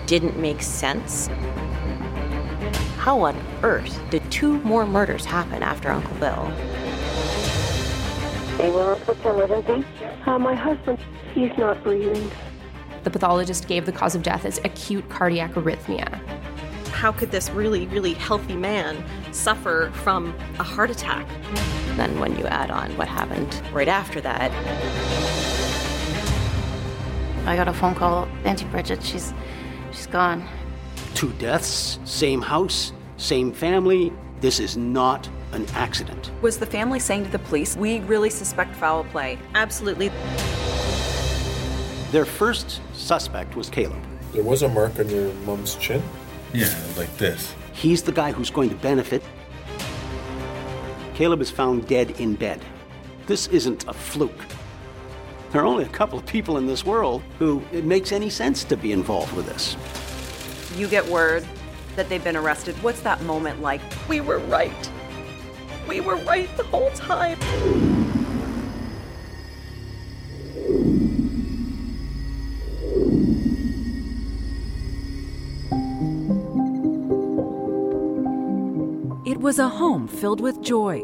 didn't make sense. How on earth did 2 more murders happen after Uncle Bill? They were fertility. My husband, he's not breathing. The pathologist gave the cause of death as acute cardiac arrhythmia. How could this really, really healthy man suffer from a heart attack? Then when you add on what happened right after that. I got a phone call. Auntie Bridget, she's gone. 2 deaths, same house, same family. This is not an accident. Was the family saying to the police, we really suspect foul play? Absolutely. Their first suspect was Caleb. There was a mark on your mom's chin? Yeah, like this. He's the guy who's going to benefit. Caleb is found dead in bed. This isn't a fluke. There are only a couple of people in this world who it makes any sense to be involved with this. You get word that they've been arrested. What's that moment like? We were right. We were right the whole time. It was a home filled with joy.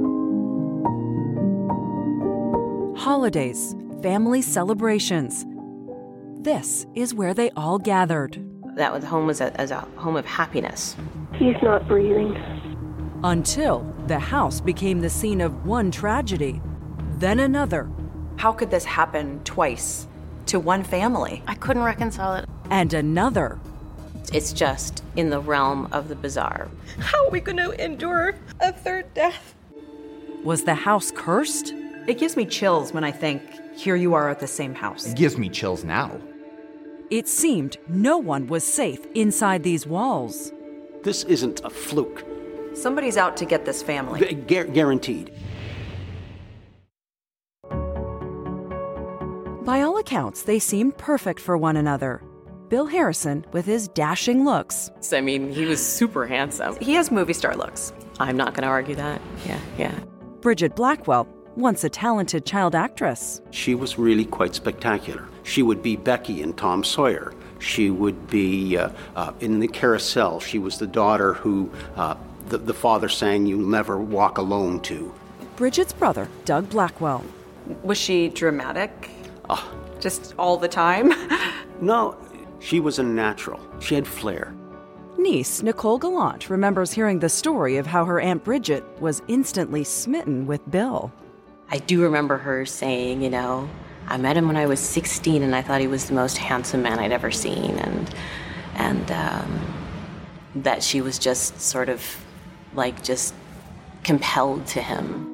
Holidays, family celebrations. This is where they all gathered. That home was as a home of happiness. He's not breathing. Until the house became the scene of one tragedy, then another. How could this happen twice to one family? I couldn't reconcile it. And another. It's just in the realm of the bizarre. How are we going to endure a 3rd death? Was the house cursed? It gives me chills when I think, here you are at the same house. It gives me chills now. It seemed no one was safe inside these walls. This isn't a fluke. Somebody's out to get this family. Guaranteed. By all accounts, they seemed perfect for one another. Bill Harrison, with his dashing looks. I mean, he was super handsome. He has movie star looks. I'm not going to argue that. Yeah. Bridget Blackwell, once a talented child actress. She was really quite spectacular. She would be Becky in Tom Sawyer. She would be in The Carousel. She was the daughter who the father sang "You'll Never Walk Alone" to. Bridget's brother, Doug Blackwell. Was she dramatic? Just all the time? No, she was a natural. She had flair. Niece Nicole Gallant remembers hearing the story of how her Aunt Bridget was instantly smitten with Bill. I do remember her saying, I met him when I was 16 and I thought he was the most handsome man I'd ever seen, and that she was just sort of just compelled to him.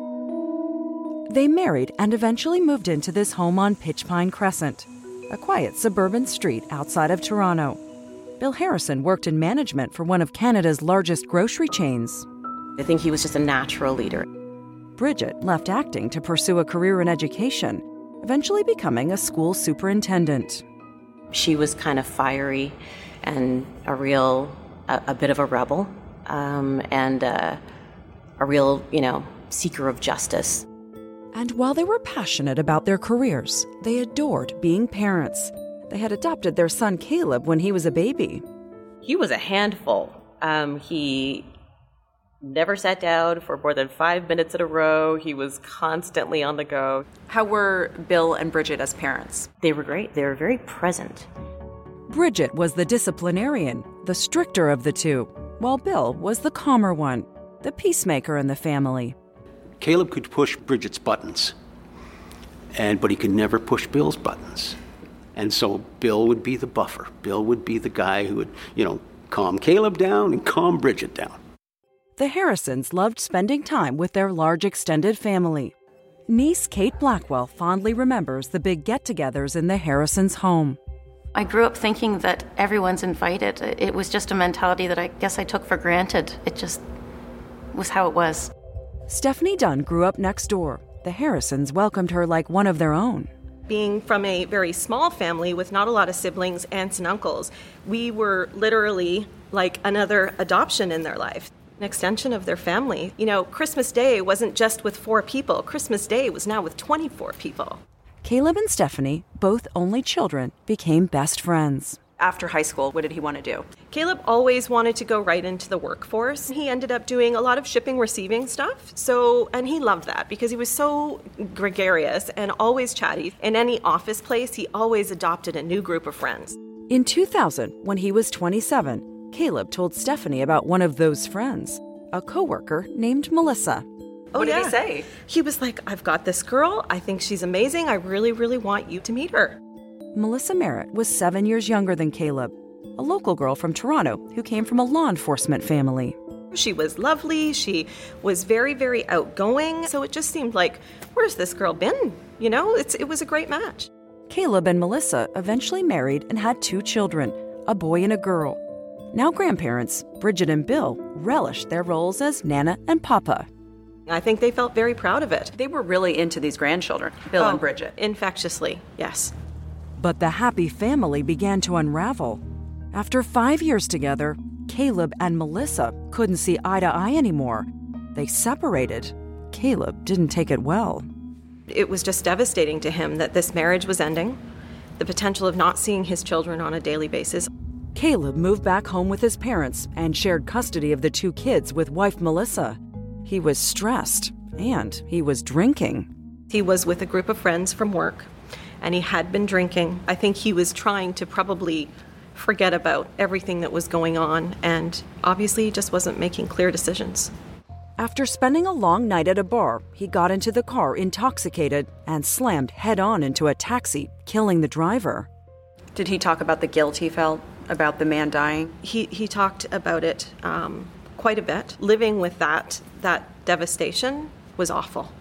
They married and eventually moved into this home on Pitchpine Crescent, a quiet suburban street outside of Toronto. Bill Harrison worked in management for one of Canada's largest grocery chains. I think he was just a natural leader. Bridget left acting to pursue a career in education, eventually becoming a school superintendent. She was kind of fiery and a bit of a rebel, and a real, seeker of justice. And while they were passionate about their careers, they adored being parents. They had adopted their son Caleb when he was a baby. He was a handful. He never sat down for more than 5 minutes in a row. He was constantly on the go. How were Bill and Bridget as parents? They were great. They were very present. Bridget was the disciplinarian, the stricter of the two, while Bill was the calmer one, the peacemaker in the family. Caleb could push Bridget's buttons, but he could never push Bill's buttons. And so Bill would be the buffer. Bill would be the guy who would, calm Caleb down and calm Bridget down. The Harrisons loved spending time with their large extended family. Niece Kate Blackwell fondly remembers the big get-togethers in the Harrisons' home. I grew up thinking that everyone's invited. It was just a mentality that I guess I took for granted. It just was how it was. Stephanie Dunn grew up next door. The Harrisons welcomed her like one of their own. Being from a very small family with not a lot of siblings, aunts and uncles, we were literally like another adoption in their life, an extension of their family. Christmas Day wasn't just with 4 people. Christmas Day was now with 24 people. Caleb and Stephanie, both only children, became best friends. After high school, what did he want to do? Caleb always wanted to go right into the workforce. He ended up doing a lot of shipping, receiving stuff. And he loved that because he was so gregarious and always chatty. In any office place, he always adopted a new group of friends. In 2000, when he was 27, Caleb told Stephanie about one of those friends, a coworker named Melissa. What did he say? He was like, I've got this girl. I think she's amazing. I really, really want you to meet her. Melissa Merritt was 7 years younger than Caleb, a local girl from Toronto who came from a law enforcement family. She was lovely. She was very, very outgoing. So it just seemed like, where's this girl been? You know, it was a great match. Caleb and Melissa eventually married and had 2 children, a boy and a girl. Now grandparents, Bridget and Bill, relished their roles as Nana and Papa. I think they felt very proud of it. They were really into these grandchildren, Bill and Bridget. Infectiously, yes. But the happy family began to unravel. After 5 years together, Caleb and Melissa couldn't see eye to eye anymore. They separated. Caleb didn't take it well. It was just devastating to him that this marriage was ending, the potential of not seeing his children on a daily basis. Caleb moved back home with his parents and shared custody of the 2 kids with wife Melissa. He was stressed, and he was drinking. He was with a group of friends from work, and he had been drinking. I think he was trying to probably forget about everything that was going on, and obviously he just wasn't making clear decisions. After spending a long night at a bar, he got into the car intoxicated and slammed head-on into a taxi, killing the driver. Did he talk about the guilt he felt about the man dying? He talked about it quite a bit. Living with that devastation was awful.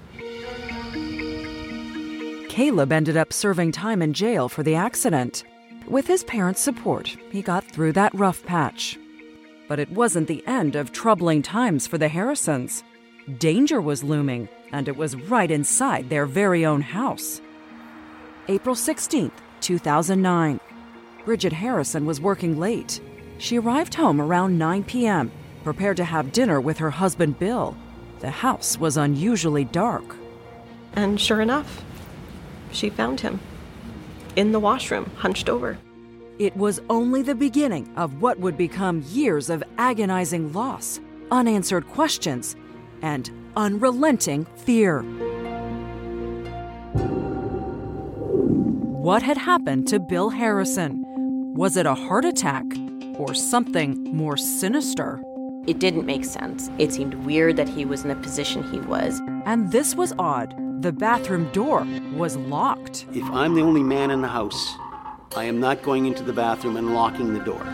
Caleb ended up serving time in jail for the accident. With his parents' support, he got through that rough patch. But it wasn't the end of troubling times for the Harrisons. Danger was looming, and it was right inside their very own house. April 16th, 2009. Bridget Harrison was working late. She arrived home around 9 p.m., prepared to have dinner with her husband Bill. The house was unusually dark. And sure enough, she found him in the washroom, hunched over. It was only the beginning of what would become years of agonizing loss, unanswered questions, and unrelenting fear. What had happened to Bill Harrison? Was it a heart attack or something more sinister? It didn't make sense. It seemed weird that he was in the position he was. And this was odd. The bathroom door was locked. If I'm the only man in the house, I am not going into the bathroom and locking the door.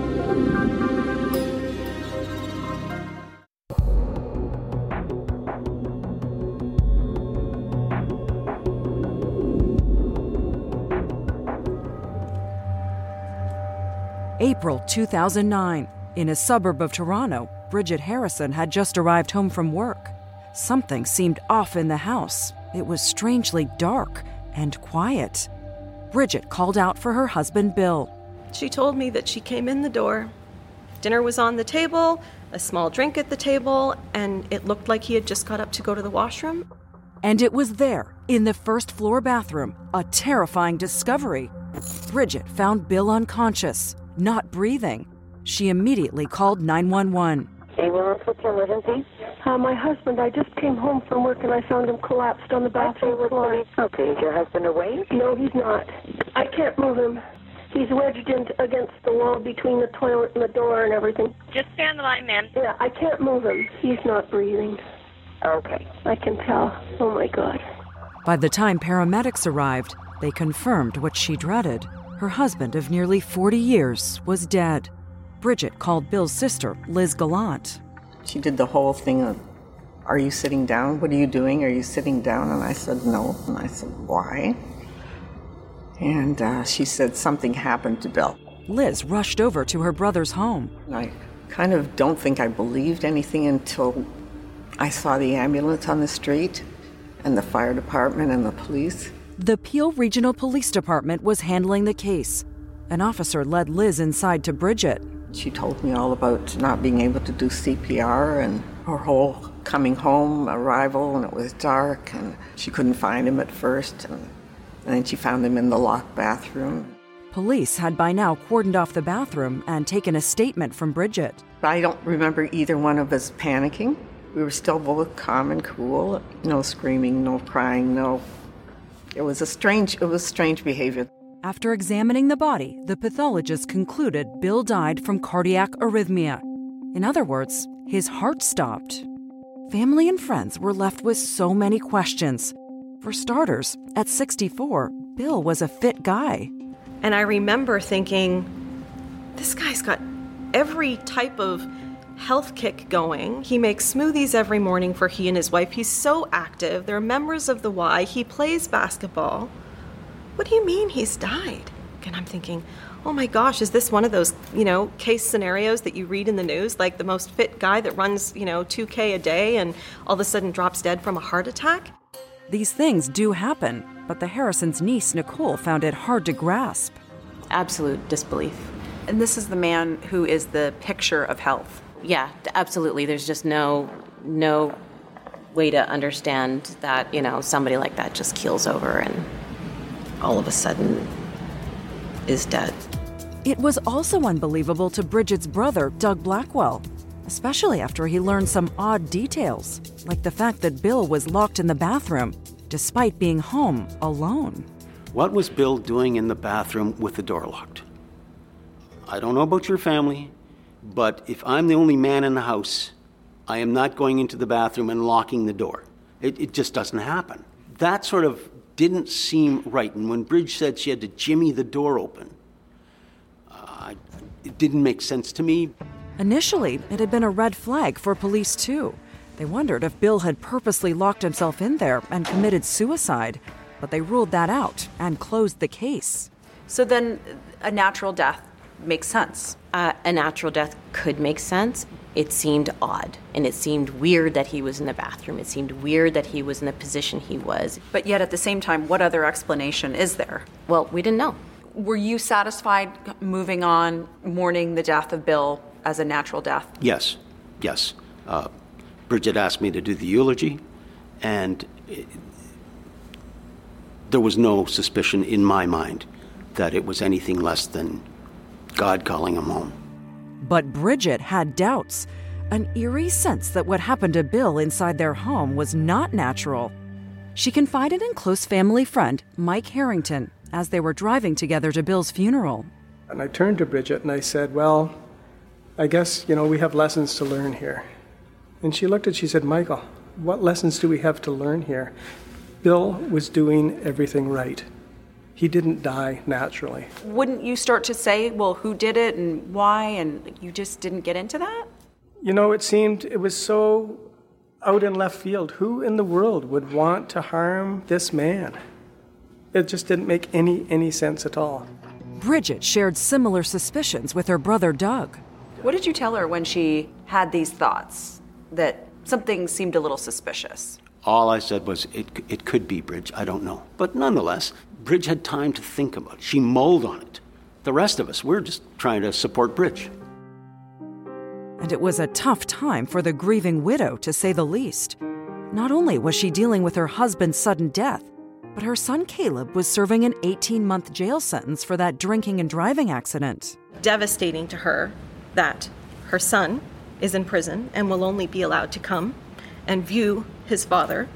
April 2009. In a suburb of Toronto, Bridget Harrison had just arrived home from work. Something seemed off in the house. It was strangely dark and quiet. Bridget called out for her husband, Bill. She told me that she came in the door. Dinner was on the table, a small drink at the table, and it looked like he had just got up to go to the washroom. And it was there, in the first-floor bathroom, a terrifying discovery. Bridget found Bill unconscious, not breathing. She immediately called 911. What's your emergency? My husband, I just came home from work and I found him collapsed on the bathroom floor. Okay, is your husband awake? No, he's not. I can't move him. He's wedged against the wall between the toilet and the door and everything. Just stay on the line, ma'am. Yeah, I can't move him. He's not breathing. Okay. I can tell. Oh, my God. By the time paramedics arrived, they confirmed what she dreaded. Her husband of nearly 40 years was dead. Bridget called Bill's sister, Liz Gallant. She did the whole thing of, are you sitting down? What are you doing? Are you sitting down? And I said, no. And I said, why? And she said something happened to Bill. Liz rushed over to her brother's home. And I kind of don't think I believed anything until I saw the ambulance on the street and the fire department and the police. The Peel Regional Police Department was handling the case. An officer led Liz inside to Bridget. She told me all about not being able to do CPR and her whole coming home, arrival, and it was dark, and she couldn't find him at first, and then she found him in the locked bathroom. Police had by now cordoned off the bathroom and taken a statement from Bridget. I don't remember either one of us panicking. We were still both calm and cool. No screaming, no crying, no. It was strange behavior. After examining the body, the pathologist concluded Bill died from cardiac arrhythmia. In other words, his heart stopped. Family and friends were left with so many questions. For starters, at 64, Bill was a fit guy. And I remember thinking, this guy's got every type of health kick going. He makes smoothies every morning for he and his wife. He's so active. They're members of the Y. He plays basketball. What do you mean he's died? And I'm thinking, oh my gosh, is this one of those, case scenarios that you read in the news? Like the most fit guy that runs, 2K a day and all of a sudden drops dead from a heart attack? These things do happen, but the Harrisons' niece, Nicole, found it hard to grasp. Absolute disbelief. And this is the man who is the picture of health. Yeah, absolutely. There's just no way to understand that, somebody like that just keels over and all of a sudden is dead. It was also unbelievable to Bridget's brother, Doug Blackwell, especially after he learned some odd details, like the fact that Bill was locked in the bathroom, despite being home alone. What was Bill doing in the bathroom with the door locked? I don't know about your family, but if I'm the only man in the house, I am not going into the bathroom and locking the door. It just doesn't happen. That sort of didn't seem right. And when Bridge said she had to jimmy the door open, it didn't make sense to me. Initially, it had been a red flag for police, too. They wondered if Bill had purposely locked himself in there and committed suicide, but they ruled that out and closed the case. So then a natural death makes sense. A natural death could make sense. It seemed odd, and it seemed weird that he was in the bathroom. It seemed weird that he was in the position he was. But yet at the same time, what other explanation is there? Well, we didn't know. Were you satisfied moving on, mourning the death of Bill as a natural death? Yes. Bridget asked me to do the eulogy, and there was no suspicion in my mind that it was anything less than God calling him home. But Bridget had doubts, an eerie sense that what happened to Bill inside their home was not natural. She confided in close family friend Mike Harrington as they were driving together to Bill's funeral. And I turned to Bridget and I said, well, I guess, we have lessons to learn here. And she looked at, she said, Michael, what lessons do we have to learn here? Bill was doing everything right. He didn't die naturally. Wouldn't you start to say, well, who did it and why, and you just didn't get into that? It was so out in left field. Who in the world would want to harm this man? It just didn't make any sense at all. Bridget shared similar suspicions with her brother Doug. What did you tell her when she had these thoughts that something seemed a little suspicious? All I said was, it could be Bridge, I don't know. But nonetheless, Bridge had time to think about it. She mulled on it. The rest of us, we're just trying to support Bridge. And it was a tough time for the grieving widow, to say the least. Not only was she dealing with her husband's sudden death, but her son Caleb was serving an 18-month jail sentence for that drinking and driving accident. Devastating to her that her son is in prison and will only be allowed to come and view his father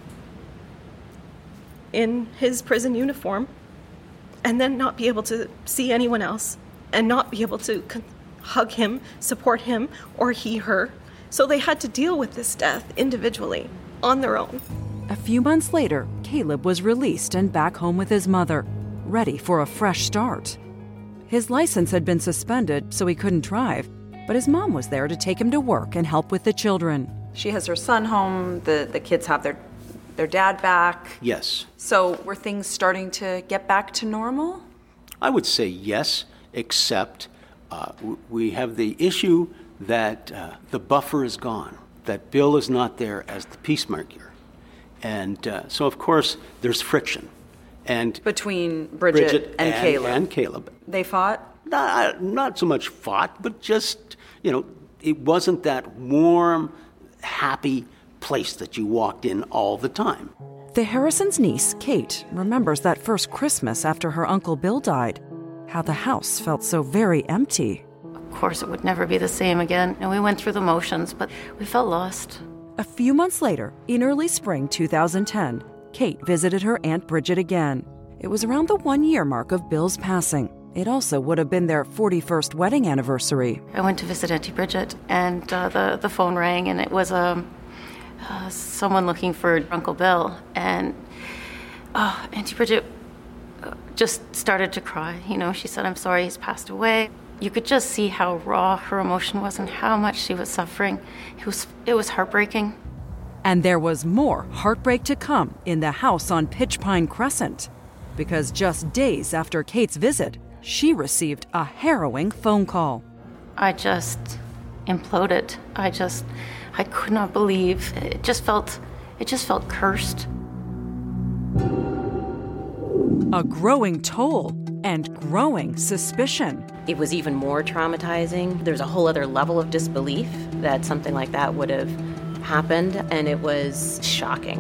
in his prison uniform and then not be able to see anyone else and not be able to hug him, support him, or he her. So they had to deal with this death individually on their own. A few months later, Caleb was released and back home with his mother, ready for a fresh start. His license had been suspended, so he couldn't drive, but his mom was there to take him to work and help with the children. She has her son home, the kids have their dad back. Yes. So were things starting to get back to normal? I would say yes, except we have the issue that the buffer is gone, that Bill is not there as the peace marker. And so, of course, there's friction. And between Bridget and Caleb. And Caleb. They fought? Not so much fought, but just, it wasn't that warm, happy place that you walked in all the time. The Harrisons' niece, Kate, remembers that first Christmas after her Uncle Bill died, how the house felt so very empty. Of course, it would never be the same again, and we went through the motions, but we felt lost. A few months later, in early spring 2010, Kate visited her Aunt Bridget again. It was around the 1-year mark of Bill's passing. It also would have been their 41st wedding anniversary. I went to visit Auntie Bridget, and the phone rang, and it was someone looking for Uncle Bill. And Auntie Bridget just started to cry. You know, she said, "I'm sorry, he's passed away." You could just see how raw her emotion was and how much she was suffering. It was heartbreaking. And there was more heartbreak to come in the house on Pitch Pine Crescent. Because just days after Kate's visit, she received a harrowing phone call. I just imploded. I could not believe. It just felt cursed. A growing toll and growing suspicion. It was even more traumatizing. There's a whole other level of disbelief that something like that would have happened, and it was shocking.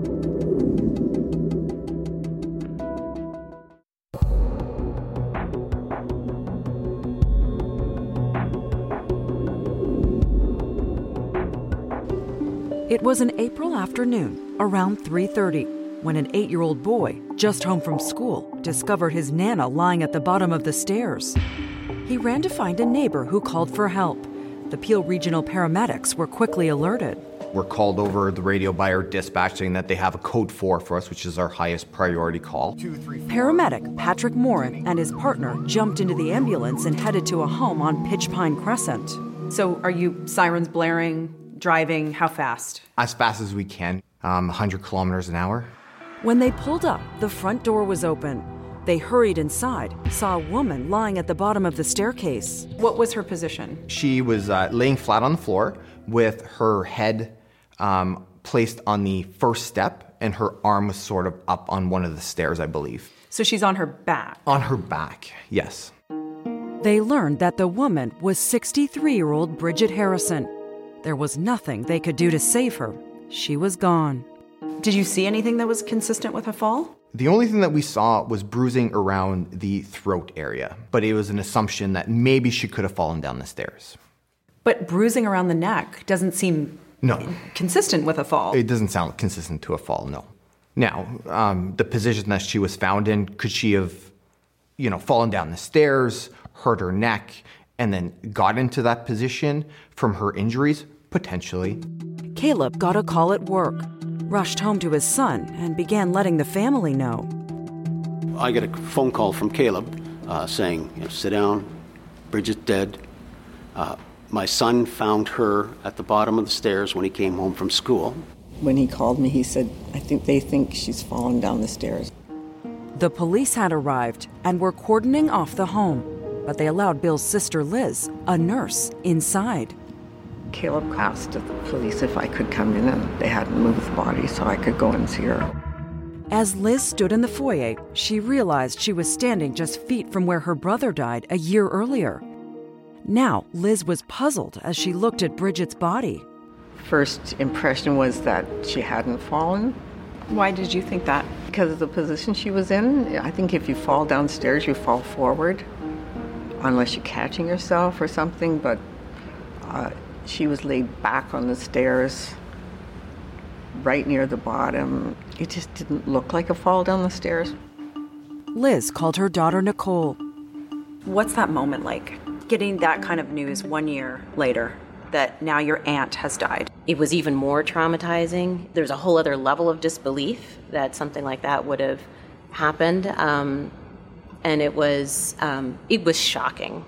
It was an April afternoon, around 3:30, when an 8-year-old boy, just home from school, discovered his Nana lying at the bottom of the stairs. He ran to find a neighbor who called for help. The Peel Regional paramedics were quickly alerted. We're called over the radio by our dispatch saying that they have a code 4 for us, which is our highest priority call. Paramedic Patrick Morin and his partner jumped into the ambulance and headed to a home on Pitch Pine Crescent. So are you sirens blaring, driving, how fast? As fast as we can, 100 kilometers an hour. When they pulled up, the front door was open. They hurried inside, saw a woman lying at the bottom of the staircase. What was her position? She was laying flat on the floor with her head placed on the first step, and her arm was sort of up on one of the stairs, I believe. So she's on her back? On her back, yes. They learned that the woman was 63-year-old Bridget Harrison. There was nothing they could do to save her. She was gone. Did you see anything that was consistent with a fall? The only thing that we saw was bruising around the throat area, but it was an assumption that maybe she could have fallen down the stairs. But bruising around the neck doesn't seem consistent with a fall. It doesn't sound consistent to a fall, no. Now, the position that she was found in, could she have, fallen down the stairs, hurt her neck, and then got into that position from her injuries? Potentially. Caleb got a call at work, rushed home to his son, and began letting the family know. I get a phone call from Caleb saying, sit down, Bridget's dead. My son found her at the bottom of the stairs when he came home from school. When he called me, he said, they think she's fallen down the stairs. The police had arrived and were cordoning off the home, but they allowed Bill's sister Liz, a nurse, inside. Caleb asked the police if I could come in, and they hadn't moved the body so I could go and see her. As Liz stood in the foyer, she realized she was standing just feet from where her brother died a year earlier. Now, Liz was puzzled as she looked at Bridget's body. First impression was that she hadn't fallen. Why did you think that? Because of the position she was in. I think if you fall downstairs, you fall forward, unless you're catching yourself or something, but she was laid back on the stairs, right near the bottom. It just didn't look like a fall down the stairs. Liz called her daughter Nicole. What's that moment like? Getting that kind of news 1 year later, that now your aunt has died. It was even more traumatizing. There's a whole other level of disbelief that something like that would have happened, and it was shocking.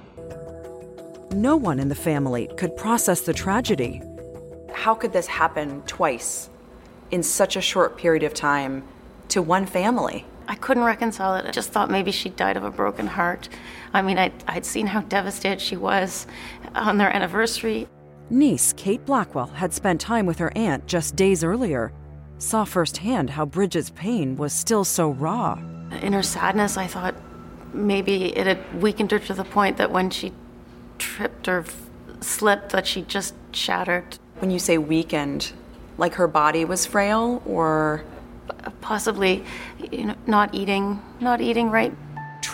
No one in the family could process the tragedy. How could this happen twice in such a short period of time to one family? I couldn't reconcile it. I just thought maybe she died of a broken heart. I mean, I'd seen how devastated she was on their anniversary. Niece Kate Blackwell had spent time with her aunt just days earlier, saw firsthand how Bridget's pain was still so raw. In her sadness, I thought maybe it had weakened her to the point that when she tripped or slipped, that she just shattered. When you say weakened, like her body was frail, or possibly not eating right. True,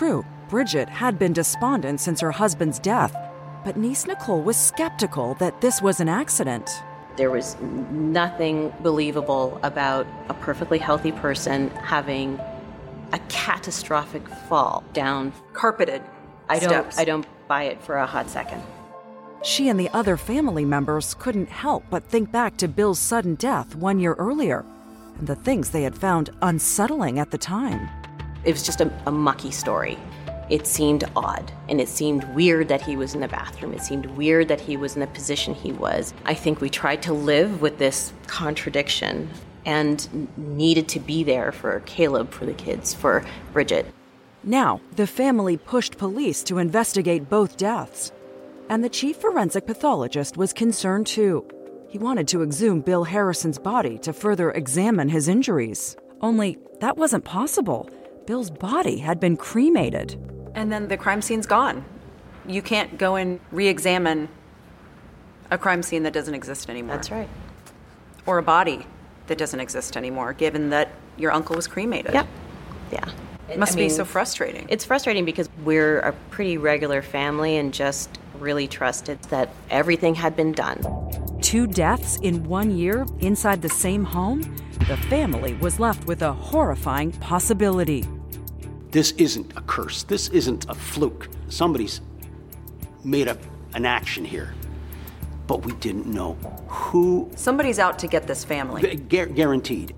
Bridget had been despondent since her husband's death, but niece Nicole was skeptical that this was an accident. There was nothing believable about a perfectly healthy person having a catastrophic fall down carpeted steps. I don't buy it for a hot second. She and the other family members couldn't help but think back to Bill's sudden death 1 year earlier and the things they had found unsettling at the time. It was just a mucky story. It seemed odd, and it seemed weird that he was in the bathroom. It seemed weird that he was in the position he was. I think we tried to live with this contradiction and needed to be there for Caleb, for the kids, for Bridget. Now, the family pushed police to investigate both deaths. And the chief forensic pathologist was concerned too. He wanted to exhume Bill Harrison's body to further examine his injuries. Only that wasn't possible. Bill's body had been cremated. And then the crime scene's gone. You can't go and re-examine a crime scene that doesn't exist anymore. That's right. Or a body that doesn't exist anymore, given that your uncle was cremated. Yep. Yeah. It must be so frustrating. It's frustrating because we're a pretty regular family and just really trusted that everything had been done. 2 deaths in 1 year inside the same home? The family was left with a horrifying possibility. This isn't a curse. This isn't a fluke. Somebody's made up an action here. But we didn't know who. Somebody's out to get this family. Guaranteed.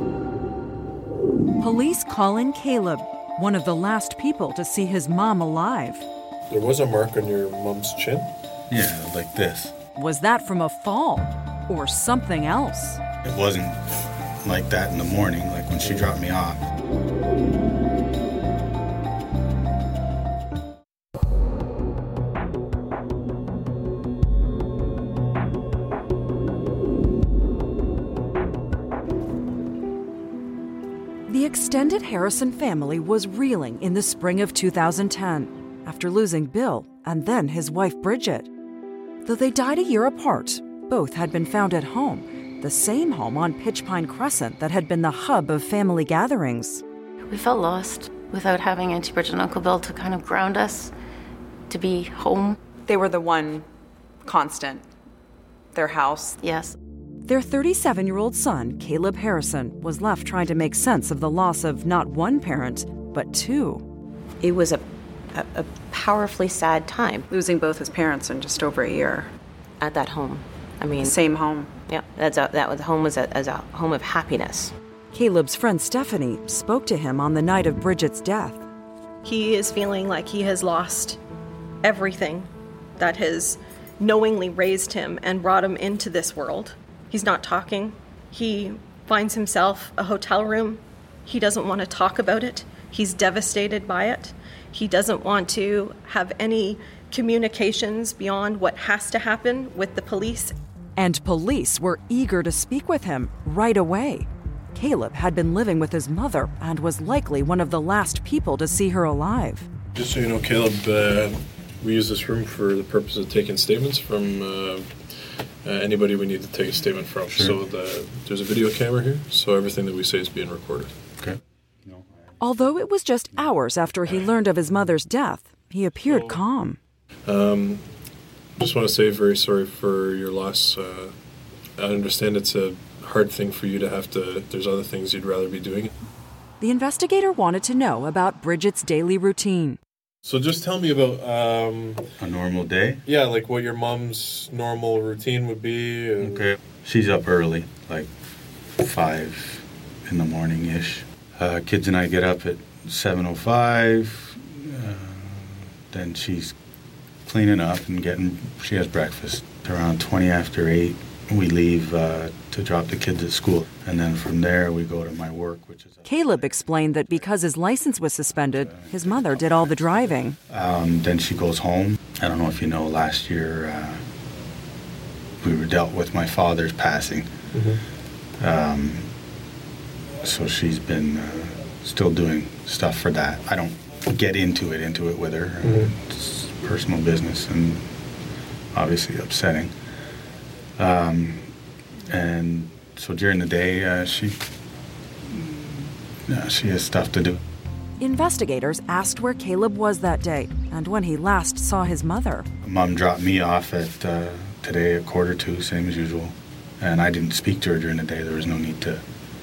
Police call in Caleb, one of the last people to see his mom alive. There was a mark on your mom's chin? Yeah, like this. Was that from a fall or something else? It wasn't like that in the morning, like when she dropped me off. The extended Harrison family was reeling in the spring of 2010 after losing Bill and then his wife Bridget. Though they died a year apart, both had been found at home, the same home on Pitch Pine Crescent that had been the hub of family gatherings. We felt lost without having Auntie Bridget and Uncle Bill to kind of ground us, to be home. They were the one constant. Their house. Yes. Their 37-year-old son, Caleb Harrison, was left trying to make sense of the loss of not one parent, but 2. It was a powerfully sad time. Losing both his parents in just over a year. At that home. I mean, same home. Yeah, that home was a home of happiness. Caleb's friend Stephanie spoke to him on the night of Bridget's death. He is feeling like he has lost everything that has knowingly raised him and brought him into this world. He's not talking. He finds himself a hotel room. He doesn't want to talk about it. He's devastated by it. He doesn't want to have any communications beyond what has to happen with the police. And police were eager to speak with him right away. Caleb had been living with his mother and was likely one of the last people to see her alive. Just so you know, Caleb, we use this room for the purpose of taking statements from anybody we need to take a statement from. Sure. So there's a video camera here, so everything that we say is being recorded. Okay. Although it was just hours after he learned of his mother's death, he appeared calm. Just want to say very sorry for your loss. I understand it's a hard thing for you to have to, there's other things you'd rather be doing. The investigator wanted to know about Bridget's daily routine. So just tell me about... a normal day? Yeah, like what your mom's normal routine would be. Okay. She's up early, like 5 in the morning-ish. Kids and I get up at 7:05. Then she's cleaning up and she has breakfast. Around 20 after 8, we leave to drop the kids at school. And then from there, we go to my work, which is... Caleb explained that because his license was suspended, his mother did all the driving. Then she goes home. I don't know if you know, last year we were dealt with my father's passing. Mm-hmm. So she's been still doing stuff for that. I don't get into it with her. Mm-hmm. It's personal business and obviously upsetting. And so during the day, she has stuff to do. Investigators asked where Caleb was that day and when he last saw his mother. Mom dropped me off at today at 1:45, same as usual. And I didn't speak to her during the day. There was no need to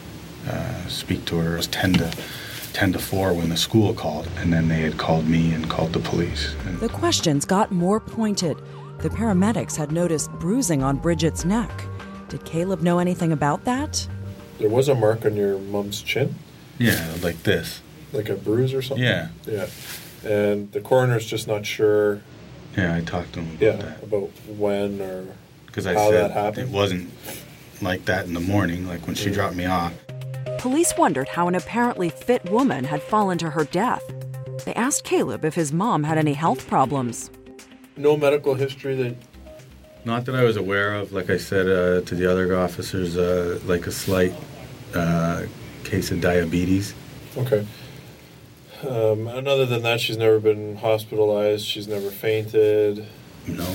speak to her. It was 10 to 4 when the school called, and then they had called me and called the police. The questions got more pointed. The paramedics had noticed bruising on Bridget's neck. Did Caleb know anything about that? There was a mark on your mom's chin? Yeah, like this. Like a bruise or something? Yeah. Yeah. And the coroner's just not sure. Yeah, I talked to him about that. About when or because I how said that happened. It wasn't like that in the morning, like when she dropped me off. Police wondered how an apparently fit woman had fallen to her death. They asked Caleb if his mom had any health problems. No medical history that... Not that I was aware of. Like I said to the other officers, like a slight case of diabetes. Okay. And other than that, she's never been hospitalized. She's never fainted. No.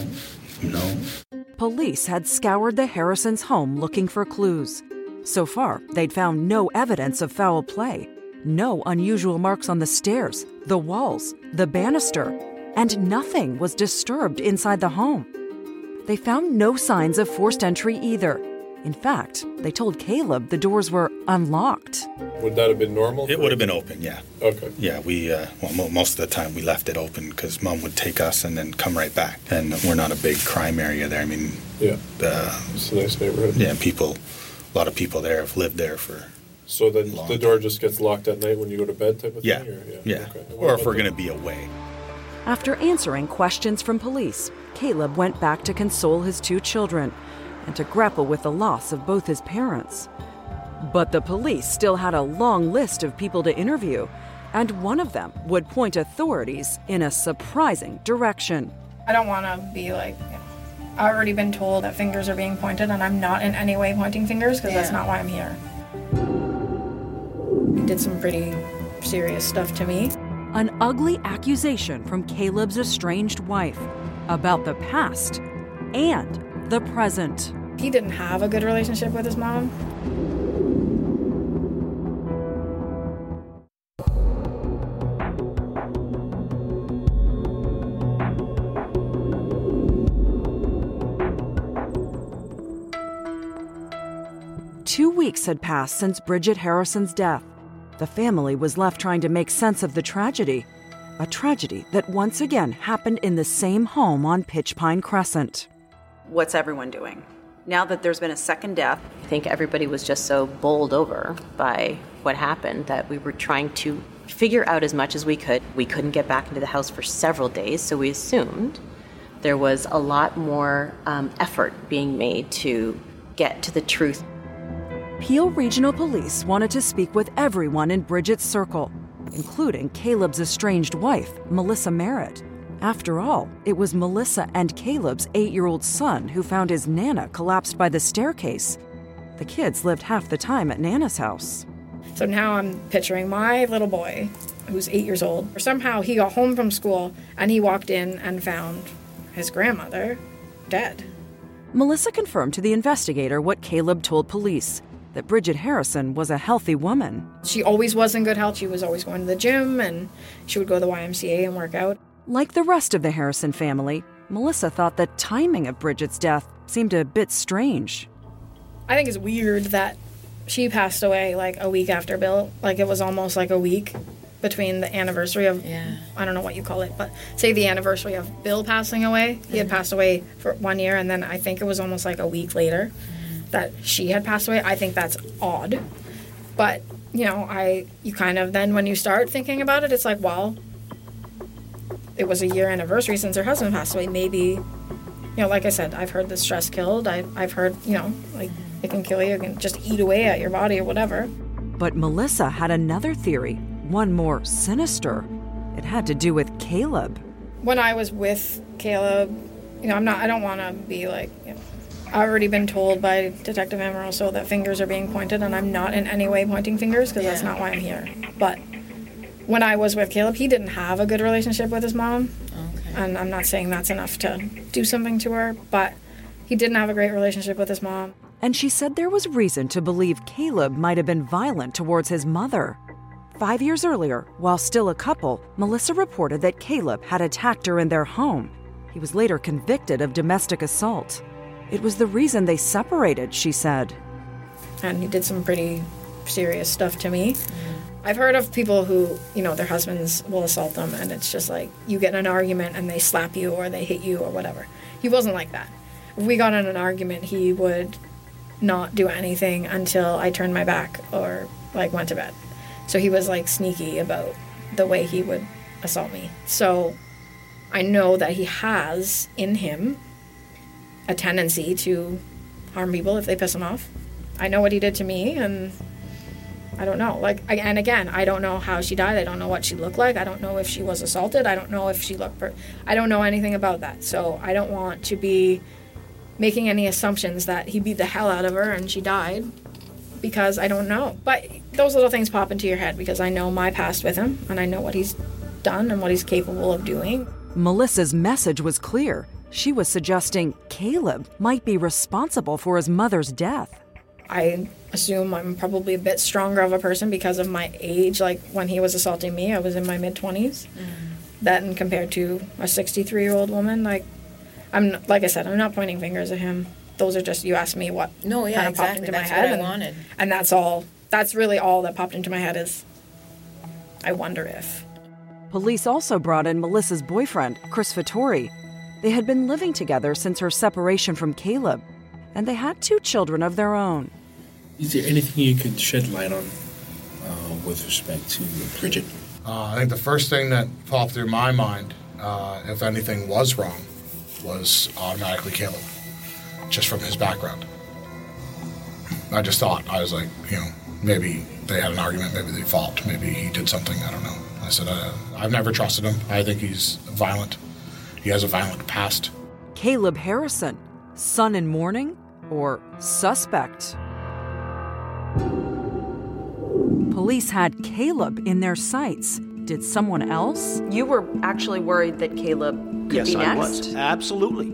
Police had scoured the Harrisons' home looking for clues. So far, they'd found no evidence of foul play, no unusual marks on the stairs, the walls, the banister, and nothing was disturbed inside the home. They found no signs of forced entry either. In fact, they told Caleb the doors were unlocked. Would that have been normal? It would have been open, yeah. Okay. Yeah, we most of the time we left it open because Mom would take us and then come right back. And we're not a big crime area there. I mean, yeah, it's a nice neighborhood. Yeah, a lot of people there have lived there for. So then the door just gets locked at night when you go to bed, type of yeah. thing? Yeah. Okay. Or if we're going to be away. After answering questions from police, Caleb went back to console his 2 children and to grapple with the loss of both his parents. But the police still had a long list of people to interview, and one of them would point authorities in a surprising direction. I don't want to be like, I've already been told that fingers are being pointed, and I'm not in any way pointing fingers because that's not why I'm here. He did some pretty serious stuff to me. An ugly accusation from Caleb's estranged wife about the past and the present. He didn't have a good relationship with his mom. Two weeks had passed since Bridget Harrison's death. The family was left trying to make sense of the tragedy. A tragedy that once again happened in the same home on Pitch Pine Crescent. What's everyone doing? Now that there's been a second death. I think everybody was just so bowled over by what happened that we were trying to figure out as much as we could. We couldn't get back into the house for several days, so we assumed there was a lot more effort being made to get to the truth. Peel Regional Police wanted to speak with everyone in Bridget's circle, including Caleb's estranged wife, Melissa Merritt. After all, it was Melissa and Caleb's 8-year-old son who found his Nana collapsed by the staircase. The kids lived half the time at Nana's house. So now I'm picturing my little boy, who's 8 years old. Somehow he got home from school and he walked in and found his grandmother dead. Melissa confirmed to the investigator what Caleb told police, that Bridget Harrison was a healthy woman. She always was in good health. She was always going to the gym and she would go to the YMCA and work out. Like the rest of the Harrison family, Melissa thought the timing of Bridget's death seemed a bit strange. I think it's weird that she passed away like a week after Bill. Like it was almost like a week between the anniversary of, I don't know what you call it, but say the anniversary of Bill passing away. He had passed away for 1 year, and then I think it was almost like a week later that she had passed away. I think that's odd. But, you kind of then when you start thinking about it, it's like, well, it was a year anniversary since her husband passed away. Maybe, like I said, I've heard the stress killed. I've heard, like it can kill you. It can just eat away at your body or whatever. But Melissa had another theory, one more sinister. It had to do with Caleb. When I was with Caleb, I don't want to be like, I've already been told by Detective Amoroso that fingers are being pointed, and I'm not in any way pointing fingers because that's not why I'm here. But when I was with Caleb, he didn't have a good relationship with his mom. Okay. And I'm not saying that's enough to do something to her, but he didn't have a great relationship with his mom. And she said there was reason to believe Caleb might have been violent towards his mother. 5 years earlier, while still a couple, Melissa reported that Caleb had attacked her in their home. He was later convicted of domestic assault. It was the reason they separated, she said. And he did some pretty serious stuff to me. I've heard of people who, their husbands will assault them, and it's just like you get in an argument and they slap you or they hit you or whatever. He wasn't like that. If we got in an argument, he would not do anything until I turned my back or went to bed. So he was sneaky about the way he would assault me. So I know that he has in him a tendency to harm people if they piss him off. I know what he did to me, and I don't know. And again, I don't know how she died. I don't know what she looked like. I don't know if she was assaulted. I don't know if she looked I don't know anything about that. So I don't want to be making any assumptions that he beat the hell out of her and she died, because I don't know. But those little things pop into your head because I know my past with him, and I know what he's done and what he's capable of doing. Melissa's message was clear. She was suggesting Caleb might be responsible for his mother's death. I assume I'm probably a bit stronger of a person because of my age. When he was assaulting me, I was in my mid-20s. That, and compared to a 63-year-old woman, I'm like I said, I'm not pointing fingers at him. Those are just, you asked me what kind of popped into my head. What I wanted. And that's all. That's really all that popped into my head is, I wonder if. Police also brought in Melissa's boyfriend, Chris Vittori. They had been living together since her separation from Caleb, and they had 2 children of their own. Is there anything you could shed light on with respect to Bridget? I think the first thing that popped through my mind, if anything was wrong, was automatically Caleb, just from his background. I just thought, I was like, maybe they had an argument, maybe they fought, maybe he did something, I don't know. I said, I've never trusted him. I think he's violent. He has a violent past. Caleb Harrison, son in mourning or suspect? Police had Caleb in their sights. Did someone else? You were actually worried that Caleb could be next? Yes, I was. Absolutely.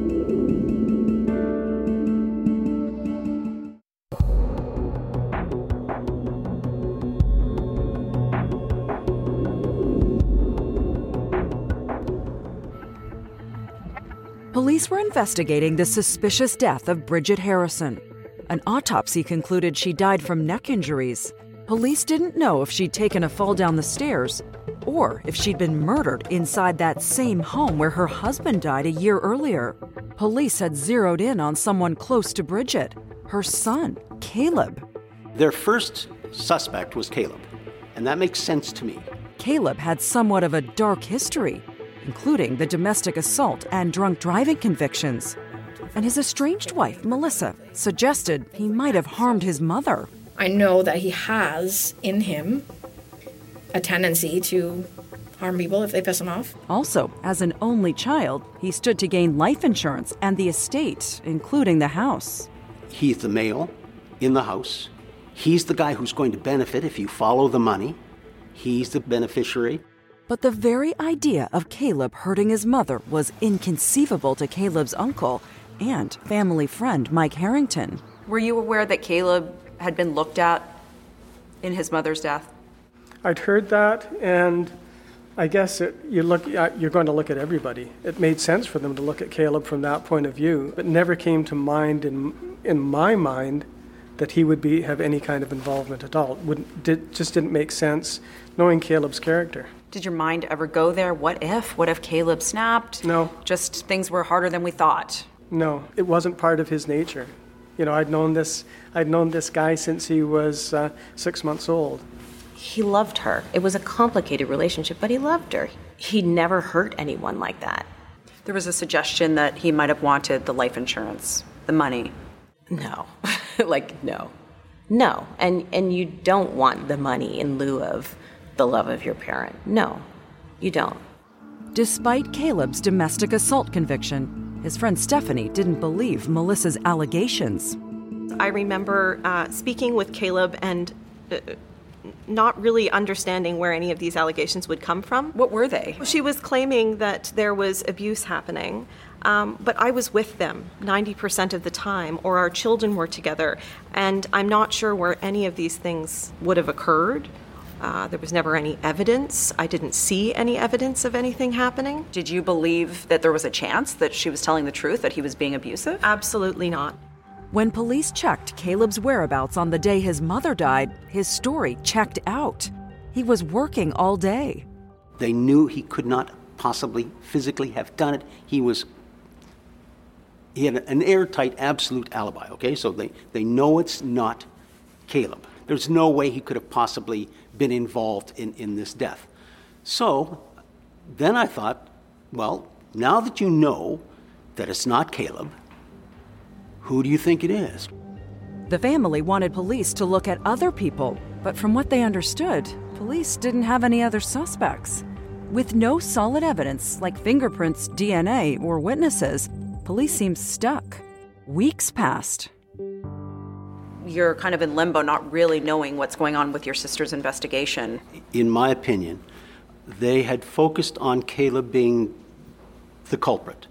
Police were investigating the suspicious death of Bridget Harrison. An autopsy concluded she died from neck injuries. Police didn't know if she'd taken a fall down the stairs or if she'd been murdered inside that same home where her husband died a year earlier. Police had zeroed in on someone close to Bridget, her son, Caleb. Their first suspect was Caleb, and that makes sense to me. Caleb had somewhat of a dark history, including the domestic assault and drunk driving convictions. And his estranged wife, Melissa, suggested he might have harmed his mother. I know that he has in him a tendency to harm people if they piss him off. Also, as an only child, he stood to gain life insurance and the estate, including the house. He's the male in the house. He's the guy who's going to benefit if you follow the money. He's the beneficiary. But the very idea of Caleb hurting his mother was inconceivable to Caleb's uncle and family friend Mike Harrington. Were you aware that Caleb had been looked at in his mother's death? I'd heard that, and I guess you're going to look at everybody. It made sense for them to look at Caleb from that point of view, but never came to mind in my mind that he would have any kind of involvement at all. Just didn't make sense knowing Caleb's character. Did your mind ever go there? What if Caleb snapped? No. Just things were harder than we thought? No, it wasn't part of his nature. I'd known this guy since he was 6 months old. He loved her. It was a complicated relationship, but he loved her. He never hurt anyone like that. There was a suggestion that he might have wanted the life insurance, the money. No. No. And you don't want the money in lieu of the love of your parent. No, you don't. Despite Caleb's domestic assault conviction, his friend Stephanie didn't believe Melissa's allegations. I remember speaking with Caleb and not really understanding where any of these allegations would come from. What were they? She was claiming that there was abuse happening, but I was with them 90% of the time, or our children were together, and I'm not sure where any of these things would have occurred There was never any evidence. I didn't see any evidence of anything happening. Did you believe that there was a chance that she was telling the truth, that he was being abusive? Absolutely not. When police checked Caleb's whereabouts on the day his mother died, his story checked out. He was working all day. They knew he could not possibly physically have done it. He had an airtight, absolute alibi, okay? So they know it's not Caleb. There's no way he could have possibly been involved in this death. So then I thought, well, now that you know that it's not Caleb, who do you think it is? The family wanted police to look at other people, but from what they understood, police didn't have any other suspects. With no solid evidence like fingerprints, DNA, or witnesses, police seemed stuck. Weeks passed. You're kind of in limbo, not really knowing what's going on with your sister's investigation. In my opinion, they had focused on Caleb being the culprit.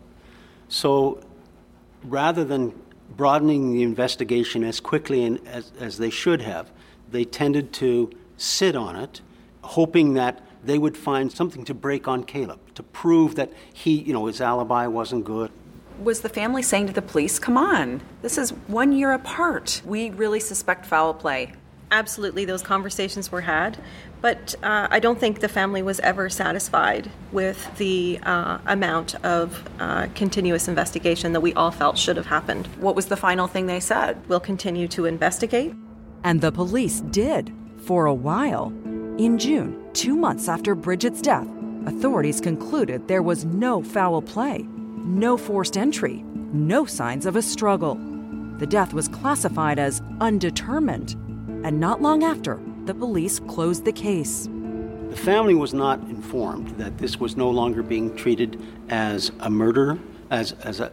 So rather than broadening the investigation as quickly as they should have, they tended to sit on it, hoping that they would find something to break on Caleb, to prove that his alibi wasn't good. Was the family saying to the police, come on, this is 1 year apart. We really suspect foul play. Absolutely, those conversations were had, but I don't think the family was ever satisfied with the amount of continuous investigation that we all felt should have happened. What was the final thing they said? We'll continue to investigate. And the police did, for a while. In June, 2 months after Bridget's death, authorities concluded there was no foul play, no forced entry, no signs of a struggle. The death was classified as undetermined, and not long after, the police closed the case. The family was not informed that this was no longer being treated as a murder, as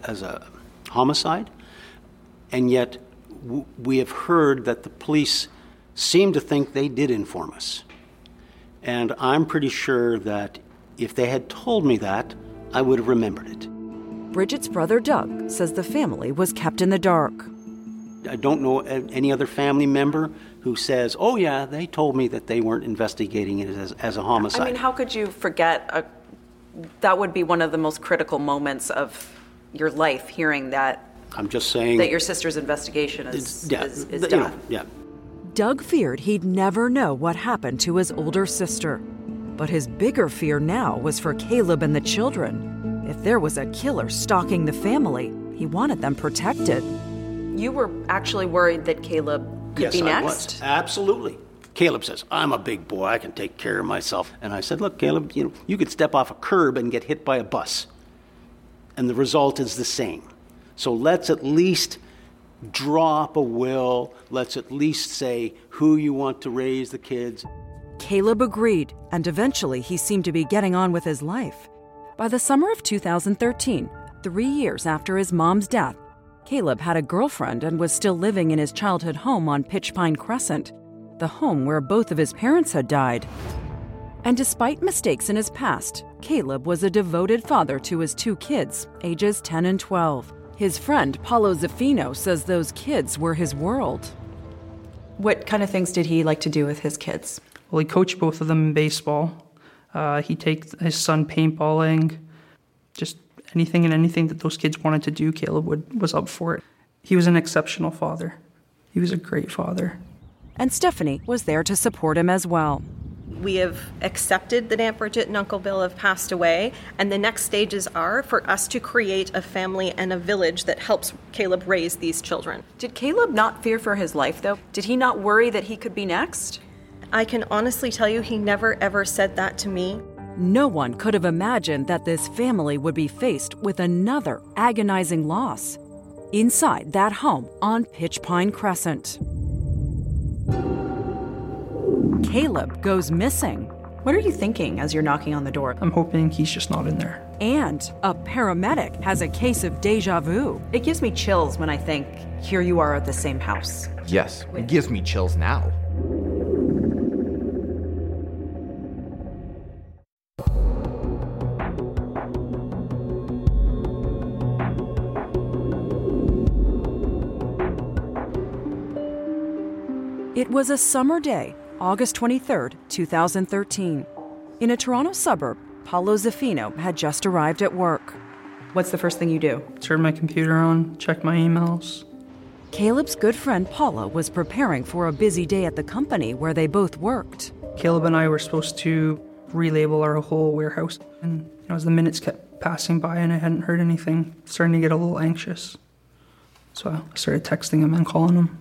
a homicide, and yet we have heard that the police seem to think they did inform us. And I'm pretty sure that if they had told me that, I would have remembered it. Bridget's brother Doug says the family was kept in the dark. I don't know any other family member who says, oh yeah, they told me that they weren't investigating it as a homicide. I mean, how could you forget? That would be one of the most critical moments of your life, hearing that. I'm just saying that your sister's investigation is done. Yeah. Doug feared he'd never know what happened to his older sister. But his bigger fear now was for Caleb and the children. If there was a killer stalking the family, he wanted them protected. You were actually worried that Caleb could be next? Yes, I was. Absolutely. Caleb says, I'm a big boy, I can take care of myself. And I said, look, Caleb, you could step off a curb and get hit by a bus. And the result is the same. So let's at least draw up a will. Let's at least say who you want to raise the kids. Caleb agreed, and eventually he seemed to be getting on with his life. By the summer of 2013, 3 years after his mom's death, Caleb had a girlfriend and was still living in his childhood home on Pitch Pine Crescent, the home where both of his parents had died. And despite mistakes in his past, Caleb was a devoted father to his 2 kids, ages 10 and 12. His friend, Paulo Zaffino, says those kids were his world. What kind of things did he like to do with his kids? Well, he coached both of them in baseball. He'd take his son paintballing, just anything that those kids wanted to do, Caleb was up for it. He was an exceptional father. He was a great father. And Stephanie was there to support him as well. We have accepted that Aunt Bridget and Uncle Bill have passed away, and the next stages are for us to create a family and a village that helps Caleb raise these children. Did Caleb not fear for his life, though? Did he not worry that he could be next? I can honestly tell you he never ever said that to me. No one could have imagined that this family would be faced with another agonizing loss inside that home on Pitch Pine Crescent. Caleb goes missing. What are you thinking as you're knocking on the door? I'm hoping he's just not in there. And a paramedic has a case of deja vu. It gives me chills when I think, here you are at the same house. Yes, it gives me chills now. It was a summer day August 23, 2013. In a Toronto suburb, Paulo Zaffino had just arrived at work. What's the first thing you do? Turn my computer on, check my emails. Caleb's good friend Paula was preparing for a busy day at the company where they both worked. Caleb and I were supposed to relabel our whole warehouse. And as the minutes kept passing by and I hadn't heard anything, starting to get a little anxious. So I started texting him and calling him.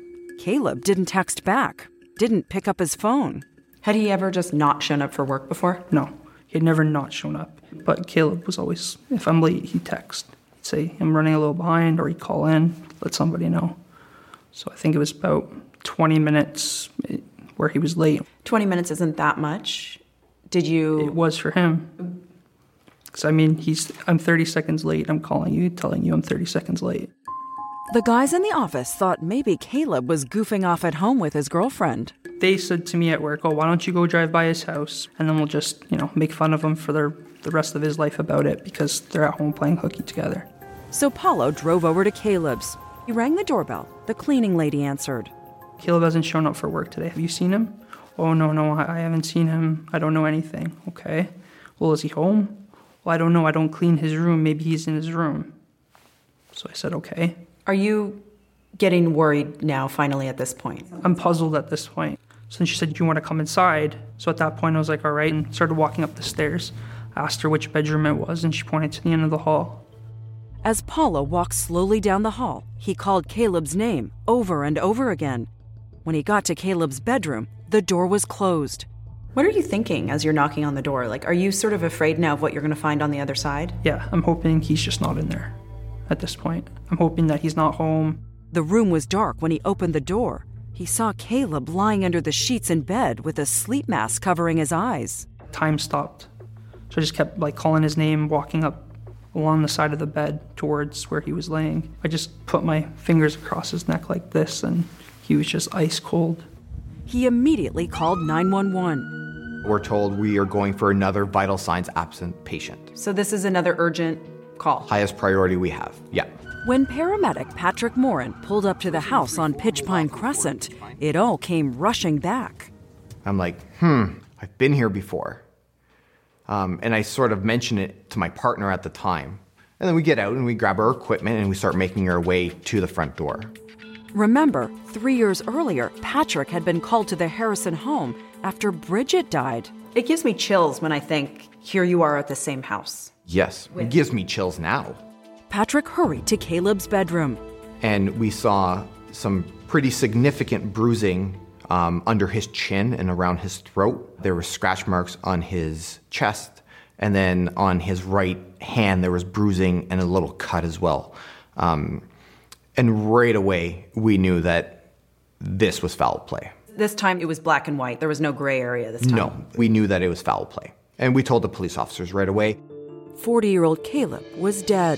Caleb didn't text back, didn't pick up his phone. Had he ever just not shown up for work before? No, he had never not shown up. But Caleb was always, if I'm late, he'd text. He'd say, I'm running a little behind, or he'd call in, let somebody know. So I think it was about 20 minutes where he was late. 20 minutes isn't that much. Did you... It was for him. Because, I'm 30 seconds late. I'm calling you, telling you I'm 30 seconds late. The guys in the office thought maybe Caleb was goofing off at home with his girlfriend. They said to me at work, why don't you go drive by his house, and then we'll just, make fun of him for the rest of his life about it because they're at home playing hooky together. So Paulo drove over to Caleb's. He rang the doorbell. The cleaning lady answered. Caleb hasn't shown up for work today. Have you seen him? Oh, no, I haven't seen him. I don't know anything. Okay. Well, is he home? Well, I don't know. I don't clean his room. Maybe he's in his room. So I said, okay. Are you getting worried now, finally, at this point? I'm puzzled at this point. So then she said, do you want to come inside? So at that point, I was like, all right, and started walking up the stairs. I asked her which bedroom it was, and she pointed to the end of the hall. As Paulo walked slowly down the hall, he called Caleb's name over and over again. When he got to Caleb's bedroom, the door was closed. What are you thinking as you're knocking on the door? Are you sort of afraid now of what you're going to find on the other side? Yeah, I'm hoping he's just not in there at this point. I'm hoping that he's not home. The room was dark when he opened the door. He saw Caleb lying under the sheets in bed with a sleep mask covering his eyes. Time stopped. So I just kept calling his name, walking up along the side of the bed towards where he was laying. I just put my fingers across his neck like this, and he was just ice cold. He immediately called 911. We're told we are going for another vital signs absent patient. So this is another urgent call? Highest priority we have, yeah. When paramedic Patrick Morin pulled up to the house on Pitch Pine Crescent, it all came rushing back. I'm like, I've been here before. And I sort of mentioned it to my partner at the time. And then we get out and we grab our equipment and we start making our way to the front door. Remember, 3 years earlier, Patrick had been called to the Harrison home after Bridget died. It gives me chills when I think, here you are at the same house. Yes, it gives me chills now. Patrick hurried to Caleb's bedroom. And we saw some pretty significant bruising under his chin and around his throat. There were scratch marks on his chest, and then on his right hand there was bruising and a little cut as well. And right away we knew that this was foul play. This time it was black and white. There was no gray area this time. No, we knew that it was foul play. And we told the police officers right away. 40-year-old Caleb was dead.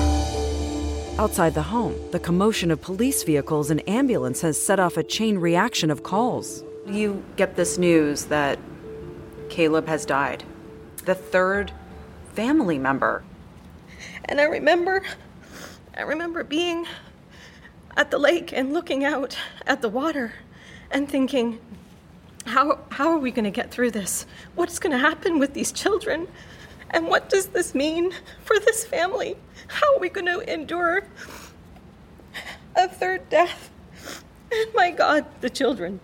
Outside the home, the commotion of police vehicles and ambulance has set off a chain reaction of calls. You get this news that Caleb has died. The third family member. And I remember being at the lake and looking out at the water and thinking, how are we going to get through this? What's going to happen with these children? And what does this mean for this family? How are we going to endure a third death? And my God, the children.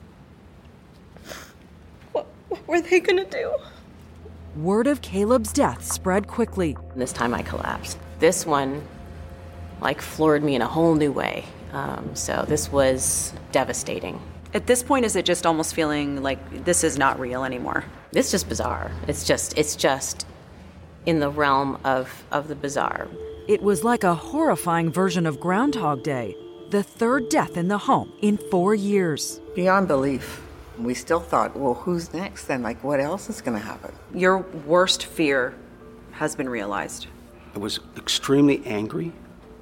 What were they going to do? Word of Caleb's death spread quickly. This time I collapsed. This one, floored me in a whole new way. So this was devastating. At this point, is it just almost feeling like this is not real anymore? It's just bizarre. It's just in the realm of the bizarre. It was like a horrifying version of Groundhog Day. The third death in the home in 4 years. Beyond belief. We still thought, well, who's next then? What else is going to happen? Your worst fear has been realized. I was extremely angry.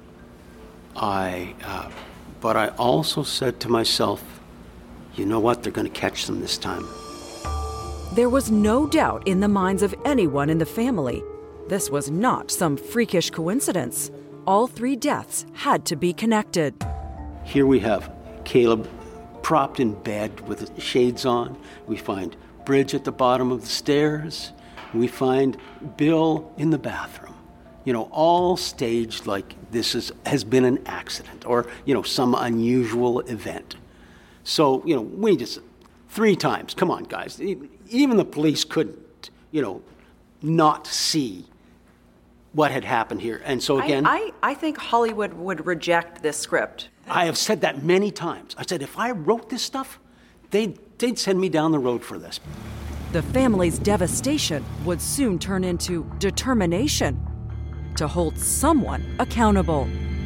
But I also said to myself, you know what? They're going to catch them this time. There was no doubt in the minds of anyone in the family. This was not some freakish coincidence. All 3 deaths had to be connected. Here we have Caleb propped in bed with the shades on. We find Bridge at the bottom of the stairs. We find Bill in the bathroom. All staged like this has been an accident or, some unusual event. So, we just 3 times, come on, guys. Even the police couldn't, not see what had happened here. And so again, I think Hollywood would reject this script. I have said that many times. I said, if I wrote this stuff, they'd send me down the road for this. The family's devastation would soon turn into determination to hold someone accountable.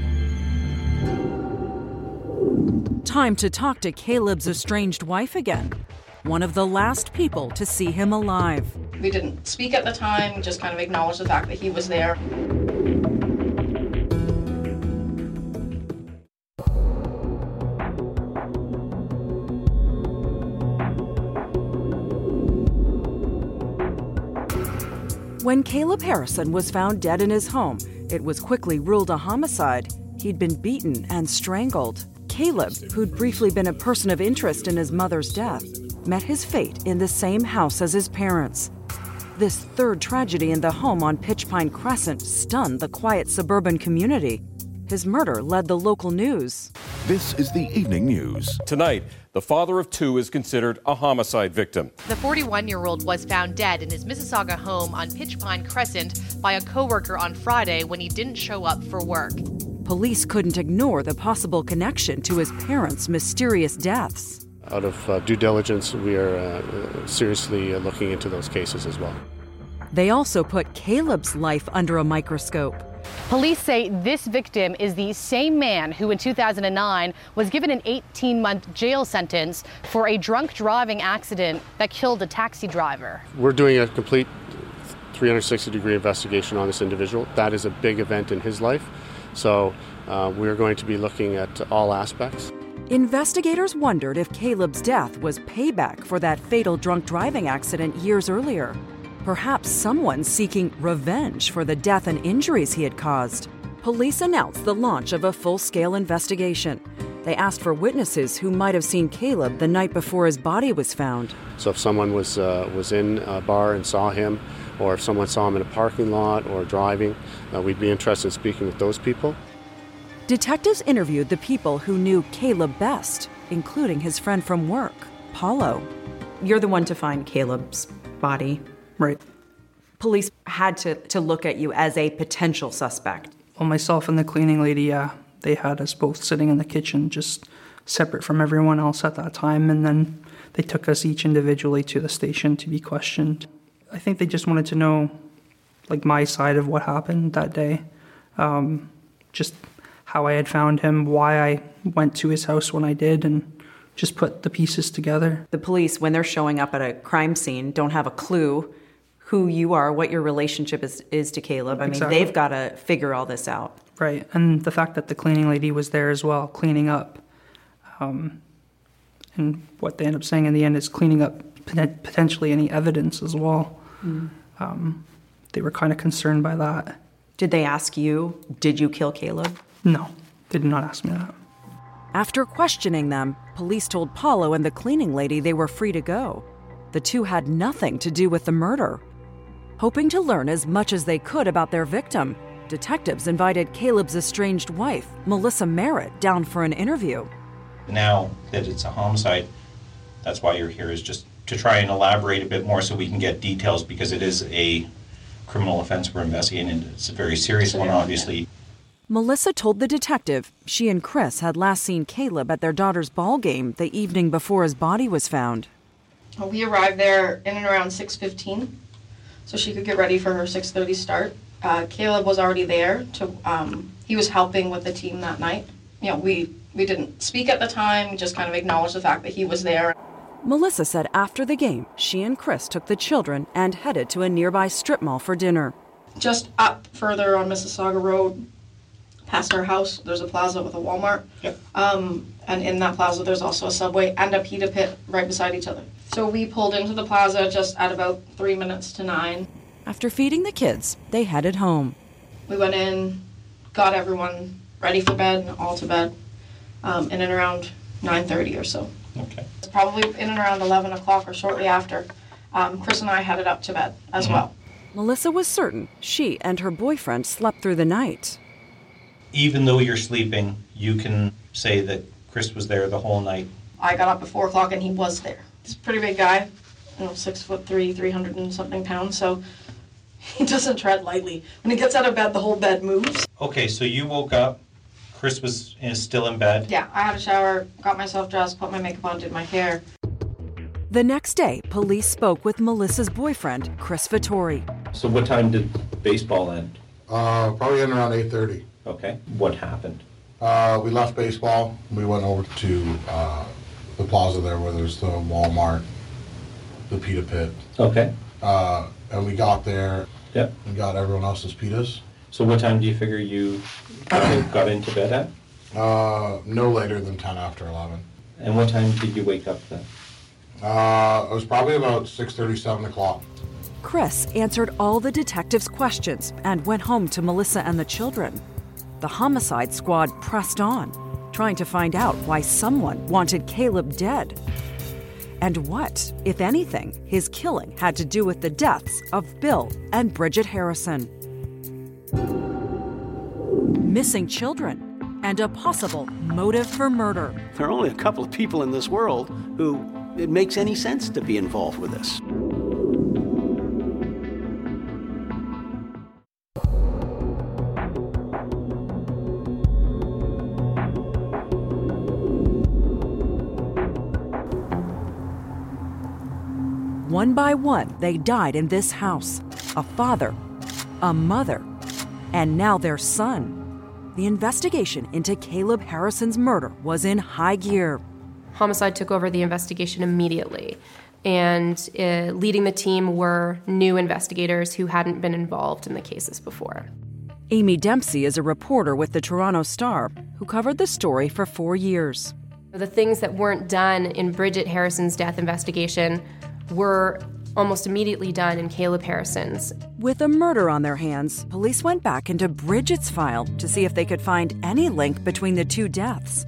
Time to talk to Caleb's estranged wife again, one of the last people to see him alive. We didn't speak at the time, we just kind of acknowledged the fact that he was there. When Caleb Harrison was found dead in his home, it was quickly ruled a homicide. He'd been beaten and strangled. Caleb, who'd briefly been a person of interest in his mother's death, met his fate in the same house as his parents. This third tragedy in the home on Pitchpine Crescent stunned the quiet suburban community. His murder led the local news. This is the evening news. Tonight, the father of 2 is considered a homicide victim. The 41-year-old was found dead in his Mississauga home on Pitchpine Crescent by a coworker on Friday when he didn't show up for work. Police couldn't ignore the possible connection to his parents' mysterious deaths. Out of due diligence, we are seriously looking into those cases as well. They also put Caleb's life under a microscope. Police say this victim is the same man who in 2009 was given an 18-month jail sentence for a drunk driving accident that killed a taxi driver. We're doing a complete 360-degree investigation on this individual. That is a big event in his life, so we're going to be looking at all aspects. Investigators wondered if Caleb's death was payback for that fatal drunk driving accident years earlier. Perhaps someone seeking revenge for the death and injuries he had caused. Police announced the launch of a full-scale investigation. They asked for witnesses who might have seen Caleb the night before his body was found. So if someone was in a bar and saw him, or if someone saw him in a parking lot or driving, we'd be interested in speaking with those people. Detectives interviewed the people who knew Caleb best, including his friend from work, Paulo. You're the one to find Caleb's body. Right. Police had to look at you as a potential suspect. Well, myself and the cleaning lady, they had us both sitting in the kitchen, just separate from everyone else at that time, and then they took us each individually to the station to be questioned. I think they just wanted to know, my side of what happened that day, just how I had found him, why I went to his house when I did, and just put the pieces together. The police, when they're showing up at a crime scene, don't have a clue who you are, what your relationship is to Caleb. I Exactly. mean, they've got to figure all this out. Right, and the fact that the cleaning lady was there as well, cleaning up. And what they end up saying in the end is cleaning up potentially any evidence as well. They were kind of concerned by that. Did they ask you, did you kill Caleb? No, they did not ask me that. After questioning them, police told Paulo and the cleaning lady they were free to go. The two had nothing to do with the murder. Hoping to learn as much as they could about their victim, detectives invited Caleb's estranged wife, Melissa Merritt, down for an interview. Now that it's a homicide, that's why you're here, is just to try and elaborate a bit more so we can get details, because it is a criminal offense we're investigating, and it's a very serious one, obviously. Melissa told the detective she and Chris had last seen Caleb at their daughter's ball game the evening before his body was found. We arrived there in and around 6:15, so she could get ready for her 6:30 start. Caleb was already there. He was helping with the team that night. We didn't speak at the time, we just kind of acknowledged the fact that he was there. Melissa said after the game, she and Chris took the children and headed to a nearby strip mall for dinner. Just up further on Mississauga Road, past our house, there's a plaza with a Walmart. Yep. And in that plaza, there's also a Subway and a pita pit right beside each other. So we pulled into the plaza just at about 3 minutes to 9. After feeding the kids, they headed home. We went in, got everyone ready for bed, all to bed. In and around 9:30 or so. Okay. It's probably in and around 11 o'clock or shortly after. Chris and I headed up to bed as well. Melissa was certain she and her boyfriend slept through the night. Even though you're sleeping, you can say that Chris was there the whole night. I got up at 4 o'clock and he was there. He's a pretty big guy, 6'3", 300 and something pounds, so he doesn't tread lightly. When he gets out of bed, the whole bed moves. Okay, so you woke up, Chris is still in bed? Yeah, I had a shower, got myself dressed, put my makeup on, did my hair. The next day, police spoke with Melissa's boyfriend, Chris Vittori. So what time did baseball end? Probably in around 8:30. Okay, what happened? We left baseball. We went over to the plaza there where there's the Walmart, the pita pit. Okay. And we got there. Yep. And got everyone else's pitas. So what time do you figure you got into bed at? No later than 10 after 11. And what time did you wake up then? It was probably about 6:30, 7 o'clock. Chris answered all the detectives' questions and went home to Melissa and the children. The homicide squad pressed on, trying to find out why someone wanted Caleb dead. And what, if anything, his killing had to do with the deaths of Bill and Bridget Harrison. Missing children and a possible motive for murder. There are only a couple of people in this world who it makes any sense to be involved with this. One by one, they died in this house. A father, a mother, and now their son. The investigation into Caleb Harrison's murder was in high gear. Homicide took over the investigation immediately, and leading the team were new investigators who hadn't been involved in the cases before. Amy Dempsey is a reporter with the Toronto Star who covered the story for 4 years. The things that weren't done in Bridget Harrison's death investigation were almost immediately done in Caleb Harrison's. With a murder on their hands, police went back into Bridget's file to see if they could find any link between the two deaths.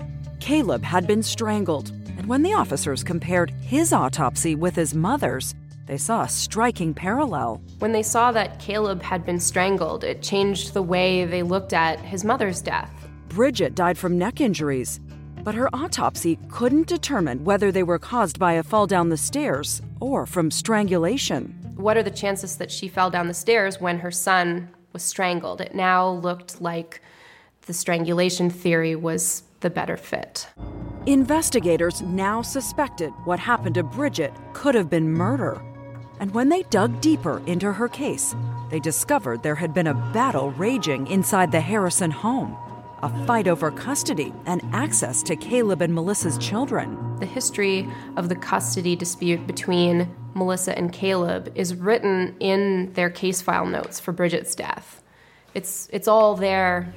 Caleb had been strangled, and when the officers compared his autopsy with his mother's, they saw a striking parallel. When they saw that Caleb had been strangled, it changed the way they looked at his mother's death. Bridget died from neck injuries, but her autopsy couldn't determine whether they were caused by a fall down the stairs or from strangulation. What are the chances that she fell down the stairs when her son was strangled? It now looked like the strangulation theory was the better fit. Investigators now suspected what happened to Bridget could have been murder. And when they dug deeper into her case, they discovered there had been a battle raging inside the Harrison home. A fight over custody and access to Caleb and Melissa's children. The history of the custody dispute between Melissa and Caleb is written in their case file notes for Bridget's death. It's all there.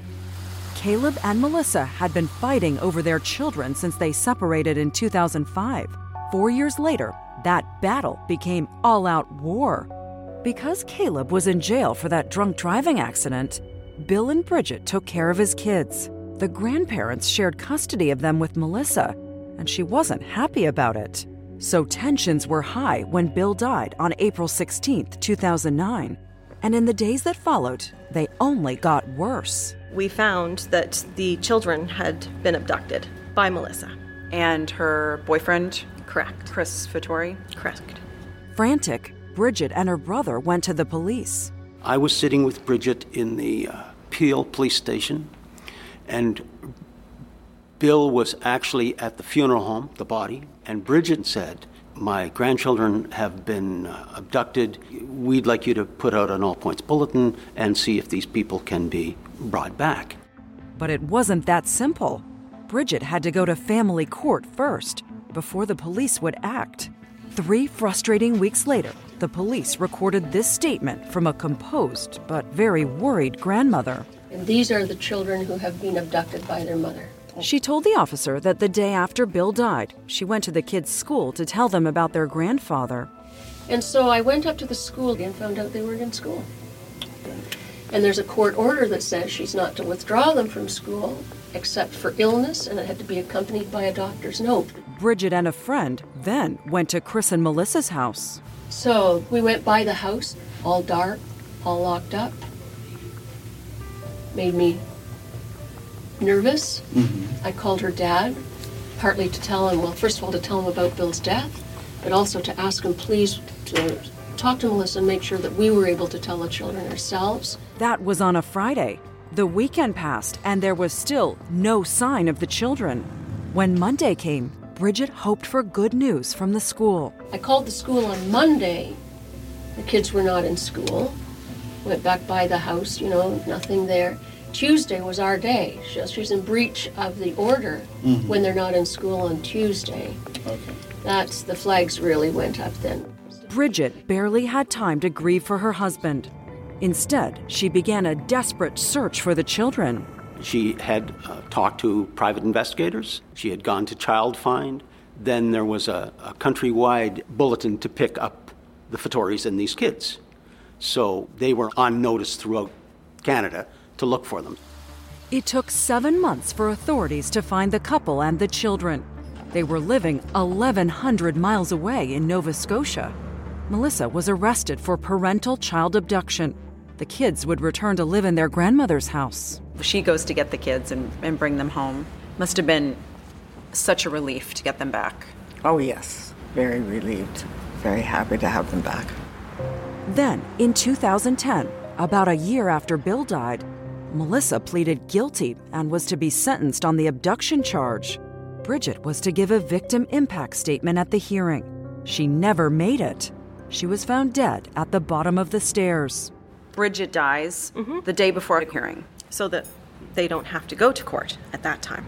Caleb and Melissa had been fighting over their children since they separated in 2005. 4 years later, that battle became all-out war. Because Caleb was in jail for that drunk driving accident, Bill and Bridget took care of his kids. The grandparents shared custody of them with Melissa, and she wasn't happy about it. So tensions were high when Bill died on April 16, 2009. And in the days that followed, they only got worse. We found that the children had been abducted by Melissa. And her boyfriend? Correct. Chris Vittori? Correct. Frantic, Bridget and her brother went to the police. I was sitting with Bridget in the Peel police station, and Bill was actually at the funeral home, the body, and Bridget said, "My grandchildren have been abducted. We'd like you to put out an all-points bulletin and see if these people can be brought back." But it wasn't that simple. Bridget had to go to family court first, before the police would act. 3 frustrating weeks later, the police recorded this statement from a composed but very worried grandmother. And these are the children who have been abducted by their mother. She told the officer that the day after Bill died, she went to the kids' school to tell them about their grandfather. And so I went up to the school and found out they weren't in school. And there's a court order that says she's not to withdraw them from school. except for illness, and it had to be accompanied by a doctor's note. Bridget and a friend then went to Chris and Melissa's house. So we went by the house, all dark, all locked up. Made me nervous. I called her dad, partly to tell him, well, first of all, to tell him about Bill's death, but also to ask him please to talk to Melissa and make sure that we were able to tell the children ourselves. That was on a Friday. The weekend passed, and there was still no sign of the children. When Monday came, Bridget hoped for good news from the school. I called the school on Monday. The kids were not in school. Went back by the house, nothing there. Tuesday was our day. She's in breach of the order when they're not in school on Tuesday. Okay. That's the flags really went up then. Bridget barely had time to grieve for her husband. Instead, she began a desperate search for the children. She had talked to private investigators. She had gone to Child Find. Then there was a countrywide bulletin to pick up the Fattoris and these kids. So they were on notice throughout Canada to look for them. It took 7 months for authorities to find the couple and the children. They were living 1,100 miles away in Nova Scotia. Melissa was arrested for parental child abduction. The kids would return to live in their grandmother's house. She goes to get the kids and bring them home. Must have been such a relief to get them back. Oh, yes. Very relieved. Very happy to have them back. Then, in 2010, about a year after Bill died, Melissa pleaded guilty and was to be sentenced on the abduction charge. Bridget was to give a victim impact statement at the hearing. She never made it. She was found dead at the bottom of the stairs. Bridget dies the day before the hearing. So that they don't have to go to court at that time.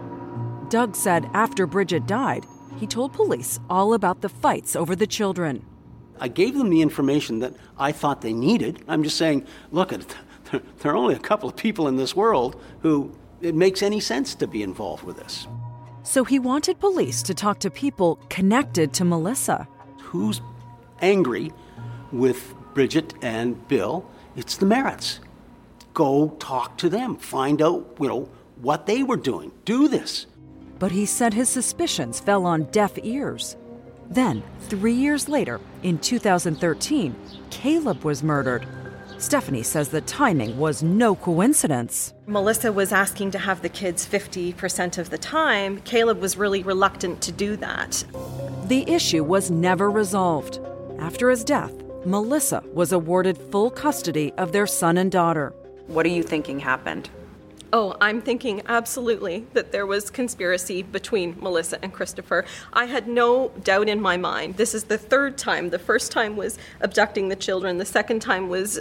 Doug said after Bridget died, he told police all about the fights over the children. I gave them the information that I thought they needed. I'm just saying, look, there are only a couple of people in this world who it makes any sense to be involved with this. So he wanted police to talk to people connected to Melissa. Who's angry with Bridget and Bill? It's the Merritts. Go talk to them. Find out, what they were doing. Do this. But he said his suspicions fell on deaf ears. Then, 3 years later, in 2013, Caleb was murdered. Stephanie says the timing was no coincidence. Melissa was asking to have the kids 50% of the time. Caleb was really reluctant to do that. The issue was never resolved. After his death, Melissa was awarded full custody of their son and daughter. What are you thinking happened? Oh, I'm thinking absolutely that there was conspiracy between Melissa and Christopher. I had no doubt in my mind. This is the third time. The first time was abducting the children. The second time was,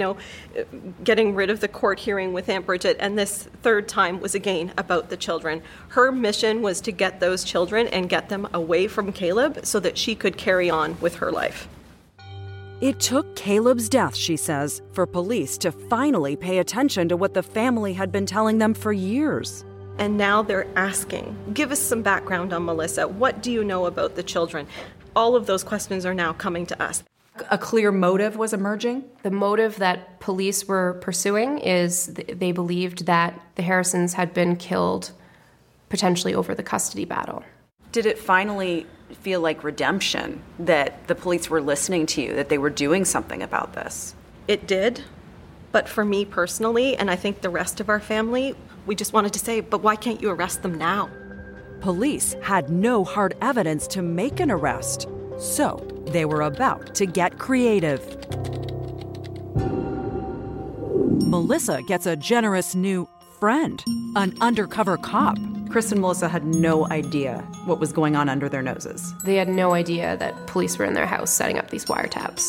getting rid of the court hearing with Aunt Bridget. And this third time was again about the children. Her mission was to get those children and get them away from Caleb so that she could carry on with her life. It took Caleb's death, she says, for police to finally pay attention to what the family had been telling them for years. And now they're asking, give us some background on Melissa. What do you know about the children? All of those questions are now coming to us. A clear motive was emerging? The motive that police were pursuing is they believed that the Harrisons had been killed potentially over the custody battle. Did it finally feel like redemption that the police were listening to you, that they were doing something about this? It did. But for me personally, and I think the rest of our family, we just wanted to say, but why can't you arrest them now? Police had no hard evidence to make an arrest, so they were about to get creative. Melissa gets a generous new friend, an undercover cop. Chris and Melissa had no idea what was going on under their noses. They had no idea that police were in their house setting up these wiretaps.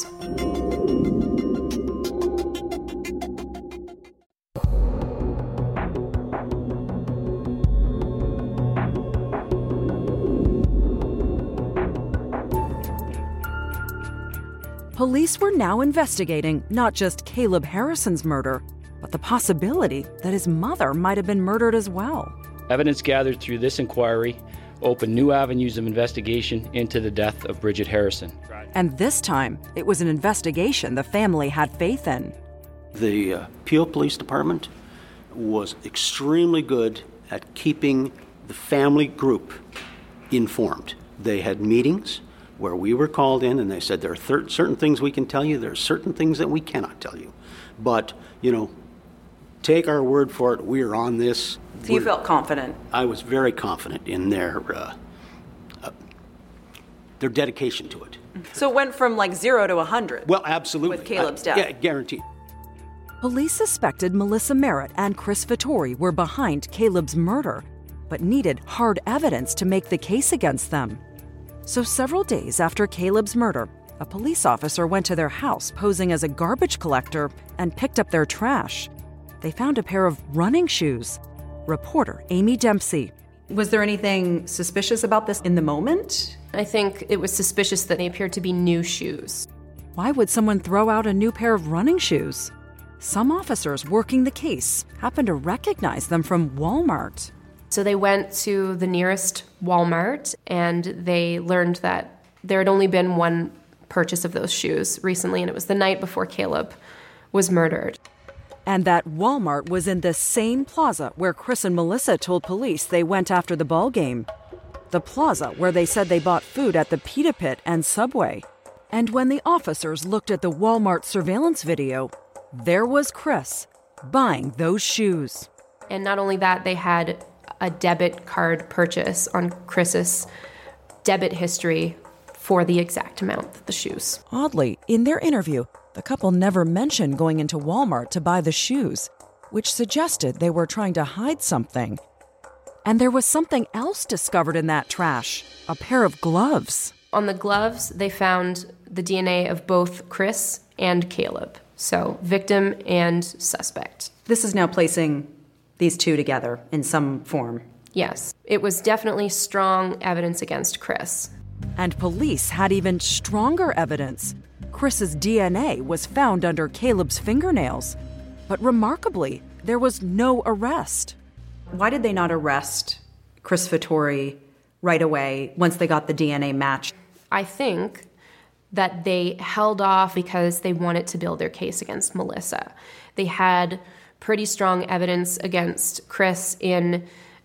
Police were now investigating not just Caleb Harrison's murder, but the possibility that his mother might have been murdered as well. Evidence gathered through this inquiry opened new avenues of investigation into the death of Bridget Harrison. And this time, it was an investigation the family had faith in. The Peel Police Department was extremely good at keeping the family group informed. They had meetings where we were called in and they said there are certain things we can tell you, there are certain things that we cannot tell you. But, take our word for it, we're on this. So you felt confident? I was very confident in their dedication to it. So it went from 0 to 100? Well, absolutely. With Caleb's death? Yeah, guaranteed. Police suspected Melissa Merritt and Chris Vittori were behind Caleb's murder, but needed hard evidence to make the case against them. So several days after Caleb's murder, a police officer went to their house posing as a garbage collector and picked up their trash. They found a pair of running shoes. Reporter Amy Dempsey. Was there anything suspicious about this in the moment? I think it was suspicious that they appeared to be new shoes. Why would someone throw out a new pair of running shoes? Some officers working the case happened to recognize them from Walmart. So they went to the nearest Walmart and they learned that there had only been one purchase of those shoes recently, and it was the night before Caleb was murdered. And that Walmart was in the same plaza where Chris and Melissa told police they went after the ball game. The plaza where they said they bought food at the Pita Pit and Subway. And when the officers looked at the Walmart surveillance video, there was Chris buying those shoes. And not only that, they had a debit card purchase on Chris's debit history for the exact amount of the shoes. Oddly, in their interview, the couple never mentioned going into Walmart to buy the shoes, which suggested they were trying to hide something. And there was something else discovered in that trash, a pair of gloves. On the gloves, they found the DNA of both Chris and Caleb. So, victim and suspect. This is now placing these two together in some form. Yes, it was definitely strong evidence against Chris. And police had even stronger evidence. Chris's DNA was found under Caleb's fingernails. But remarkably, there was no arrest. Why did they not arrest Chris Vittori right away once they got the DNA match? I think that they held off because they wanted to build their case against Melissa. They had pretty strong evidence against Chris in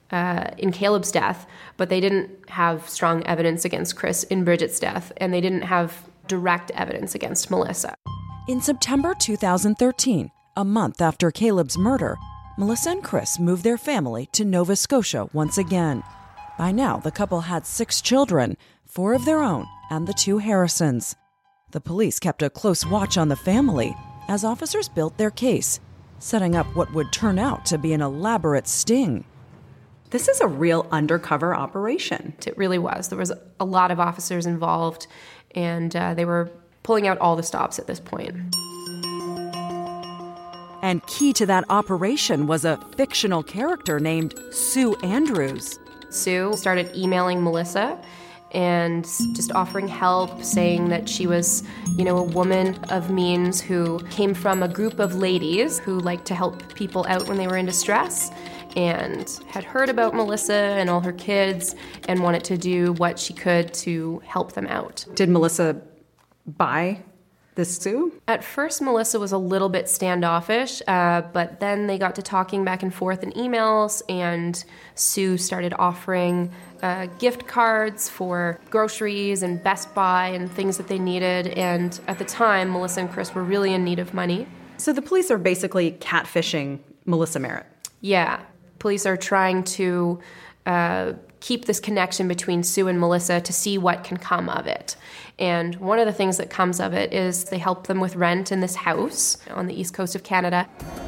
Caleb's death, but they didn't have strong evidence against Chris in Bridget's death, and they didn't have direct evidence against Melissa. In September 2013, a month after Caleb's murder, Melissa and Chris moved their family to Nova Scotia once again. By now, the couple had 6 children, 4 of their own, and the 2 Harrisons. The police kept a close watch on the family as officers built their case, setting up what would turn out to be an elaborate sting. This is a real undercover operation. It really was. There was a lot of officers involved, and they were pulling out all the stops at this point. And key to that operation was a fictional character named Sue Andrews. Sue started emailing Melissa and just offering help, saying that she was, a woman of means who came from a group of ladies who liked to help people out when they were in distress, and had heard about Melissa and all her kids and wanted to do what she could to help them out. Did Melissa buy this Sue? At first, Melissa was a little bit standoffish, but then they got to talking back and forth in emails, and Sue started offering gift cards for groceries and Best Buy and things that they needed. And at the time, Melissa and Chris were really in need of money. So the police are basically catfishing Melissa Merritt. Yeah. Police are trying to keep this connection between Sue and Melissa to see what can come of it. And one of the things that comes of it is they help them with rent in this house on the east coast of Canada.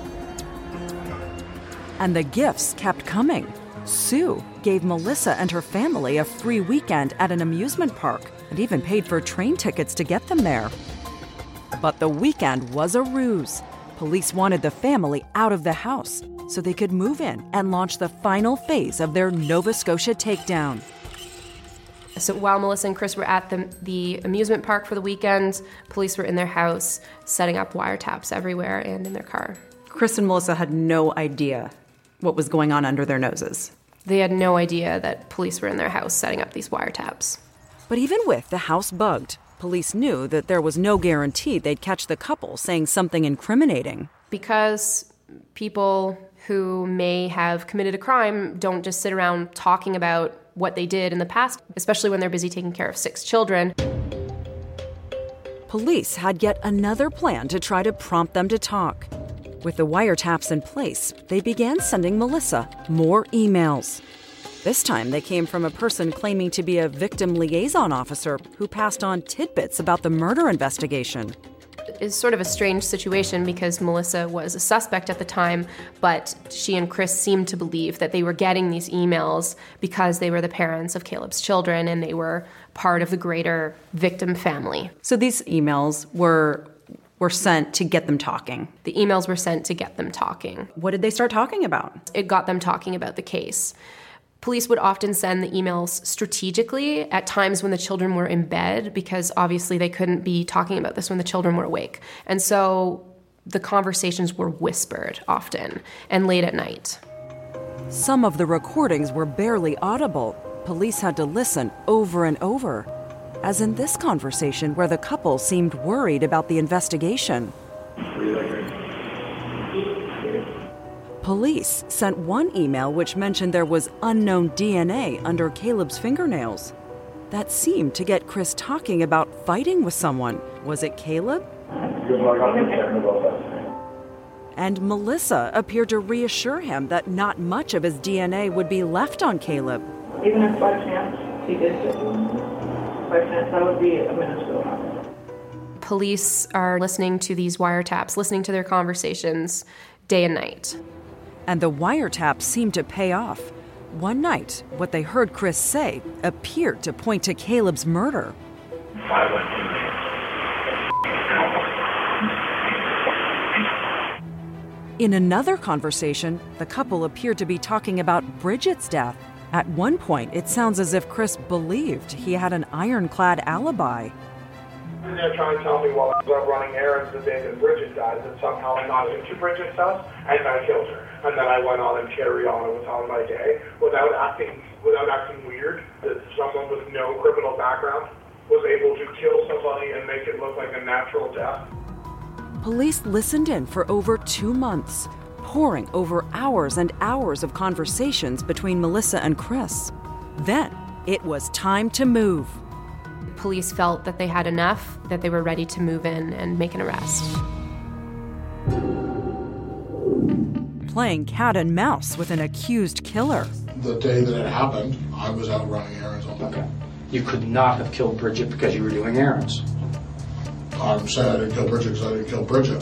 And the gifts kept coming. Sue gave Melissa and her family a free weekend at an amusement park and even paid for train tickets to get them there. But the weekend was a ruse. Police wanted the family out of the house so they could move in and launch the final phase of their Nova Scotia takedown. So while Melissa and Chris were at the amusement park for the weekend, police were in their house setting up wiretaps everywhere and in their car. Chris and Melissa had no idea what was going on under their noses. They had no idea that police were in their house setting up these wiretaps. But even with the house bugged, police knew that there was no guarantee they'd catch the couple saying something incriminating. Because people who may have committed a crime don't just sit around talking about what they did in the past, especially when they're busy taking care of 6 children. Police had yet another plan to try to prompt them to talk. With the wiretaps in place, they began sending Melissa more emails. This time they came from a person claiming to be a victim liaison officer who passed on tidbits about the murder investigation. It's sort of a strange situation because Melissa was a suspect at the time, but she and Chris seemed to believe that they were getting these emails because they were the parents of Caleb's children and they were part of the greater victim family. So these emails were sent to get them talking. The emails were sent to get them talking. What did they start talking about? It got them talking about the case. Police would often send the emails strategically at times when the children were in bed because obviously they couldn't be talking about this when the children were awake. And so the conversations were whispered often and late at night. Some of the recordings were barely audible. Police had to listen over and over, as in this conversation where the couple seemed worried about the investigation. Police sent one email which mentioned there was unknown DNA under Caleb's fingernails. That seemed to get Chris talking about fighting with someone. Was it Caleb? And Melissa appeared to reassure him that not much of his DNA would be left on Caleb. Even if by chance he did it, by chance that would be a minuscule amount. Police are listening to these wiretaps, listening to their conversations day and night. And the wiretaps seemed to pay off. One night, what they heard Chris say appeared to point to Caleb's murder. In another conversation, the couple appeared to be talking about Bridget's death. At one point, it sounds as if Chris believed he had an ironclad alibi. And they're trying to tell me while I was out running errands the day that Bridget died that somehow I got into Bridget's house and I killed her. And then I went on and carried on with on my day without acting weird, that someone with no criminal background was able to kill somebody and make it look like a natural death. Police listened in for over 2 months, poring over hours and hours of conversations between Melissa and Chris. Then it was time to move. Police felt that they had enough, that they were ready to move in and make an arrest. Playing cat and mouse with an accused killer. The day that it happened, I was out running errands all day. You could not have killed Bridget because you were doing errands. I'm saying I didn't kill Bridget because I didn't kill Bridget.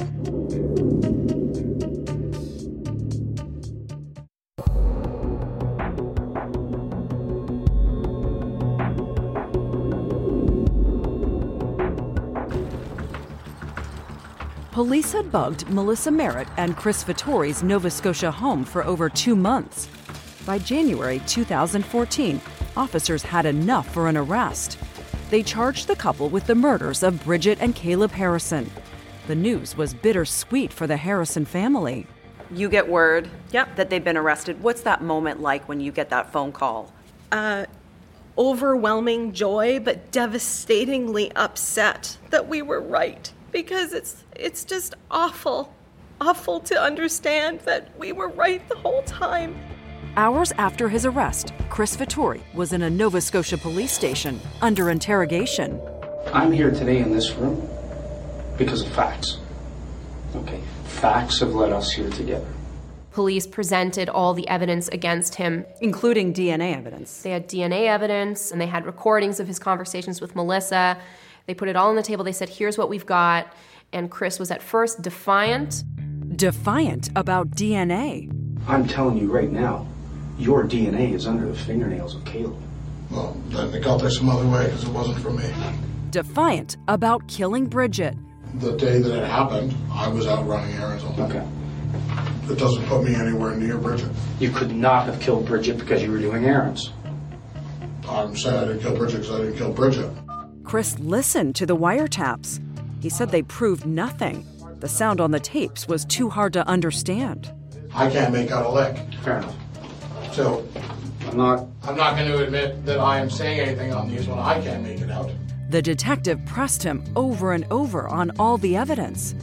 Police had bugged Melissa Merritt and Chris Vittori's Nova Scotia home for over 2 months. By January 2014, officers had enough for an arrest. They charged the couple with the murders of Bridget and Caleb Harrison. The news was bittersweet for the Harrison family. You get word that they've been arrested. What's that moment like when you get that phone call? Overwhelming joy, but devastatingly upset that we were right. Because it's just awful to understand that we were right the whole time. Hours after his arrest, Chris Vittori was in a Nova Scotia police station under interrogation. I'm here today in this room because of facts. Okay, facts have led us here together. Police presented all the evidence against him. Including DNA evidence. They had DNA evidence, and they had recordings of his conversations with Melissa. They put it all on the table. They said, here's what we've got. And Chris was at first defiant. Defiant about DNA. I'm telling you right now, your DNA is under the fingernails of Caleb. Well, then it got there some other way because it wasn't for me. Defiant about killing Bridget. The day that it happened, I was out running errands all day. Okay. It doesn't put me anywhere near Bridget. You could not have killed Bridget because you were doing errands. I'm saying I didn't kill Bridget because I didn't kill Bridget. Chris listened to the wiretaps. He said they proved nothing. The sound on the tapes was too hard to understand. I can't make out a lick. Fair enough. So, I'm not going to admit that I am saying anything on these when I can't make it out. The detective pressed him over and over on all the evidence.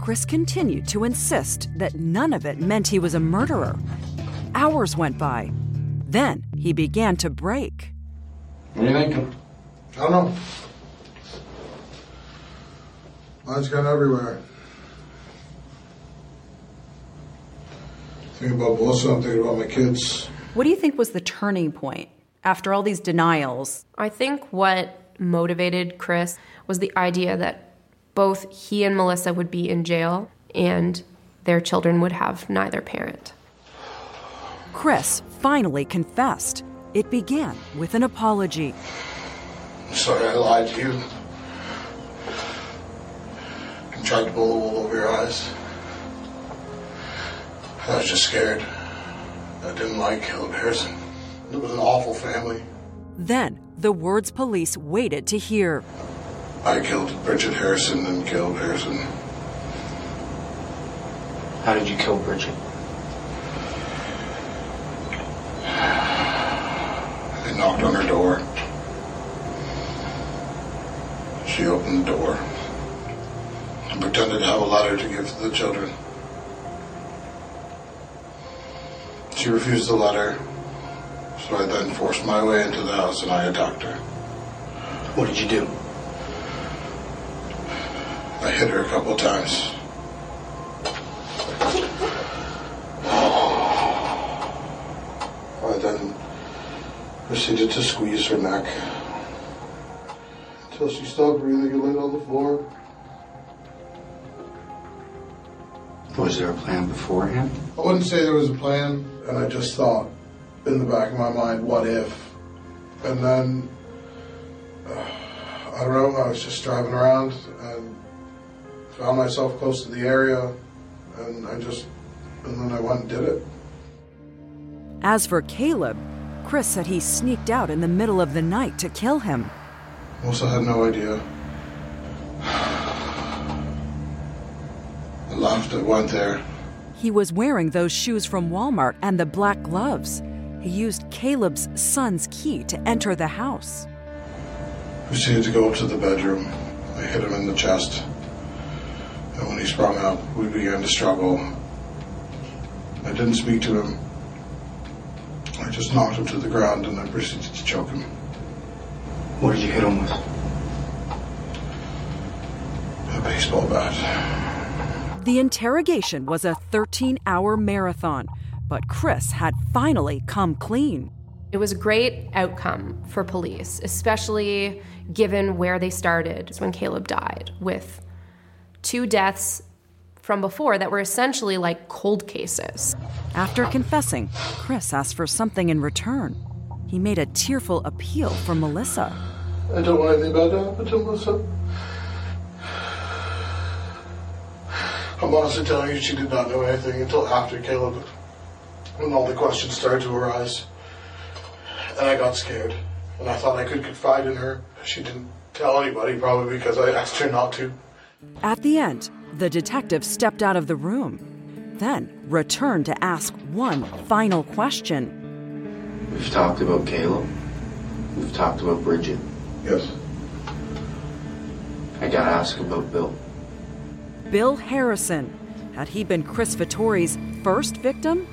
Chris continued to insist that none of it meant he was a murderer. Hours went by. Then he began to break. What are you thinking? I don't know. Mine's gone everywhere. Thinking about Melissa, I'm thinking about my kids. What do you think was the turning point after all these denials? I think what motivated Chris was the idea that both he and Melissa would be in jail and their children would have neither parent. Chris finally confessed. It began with an apology. I'm sorry I lied to you. And tried to pull the wool over your eyes. I was just scared. I didn't like Caleb Harrison. It was an awful family. Then the words police waited to hear. I killed Bridget Harrison and Caleb Harrison. How did you kill Bridget? I knocked on her door. She opened the door and pretended to have a letter to give to the children. She refused the letter, so I then forced my way into the house and I attacked her. What did you do? I hit her a couple of times. I then proceeded to squeeze her neck until she stopped breathing and laid on the floor. Was there a plan beforehand? I wouldn't say there was a plan, and I just thought in the back of my mind, what if? And then, I don't know, I was just driving around and found myself close to the area, and then I went and did it. As for Caleb, Chris said he sneaked out in the middle of the night to kill him. Also had no idea. I left, I went there. He was wearing those shoes from Walmart and the black gloves. He used Caleb's son's key to enter the house. Proceeded to go up to the bedroom. I hit him in the chest. And when he sprung up, we began to struggle. I didn't speak to him. I just knocked him to the ground and I proceeded to choke him. What did you hit him with? A baseball bat. The interrogation was a 13-hour marathon, but Chris had finally come clean. It was a great outcome for police, especially given where they started when Caleb died, with 2 deaths from before that were essentially like cold cases. After confessing, Chris asked for something in return. He made a tearful appeal for Melissa. I don't want anything bad to happen to Melissa. I'm honestly telling you, she did not know anything until after Caleb, when all the questions started to arise. And I got scared, and I thought I could confide in her. She didn't tell anybody, probably because I asked her not to. At the end, the detective stepped out of the room, then returned to ask one final question. We've talked about Caleb. We've talked about Bridget. Yes. I gotta ask about Bill. Bill Harrison. Had he been Chris Vittori's first victim?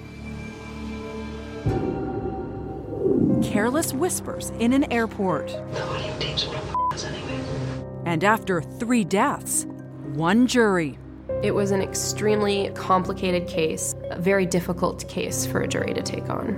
Careless whispers in an airport. And after 3 deaths, 1 jury. It was an extremely complicated case, a very difficult case for a jury to take on.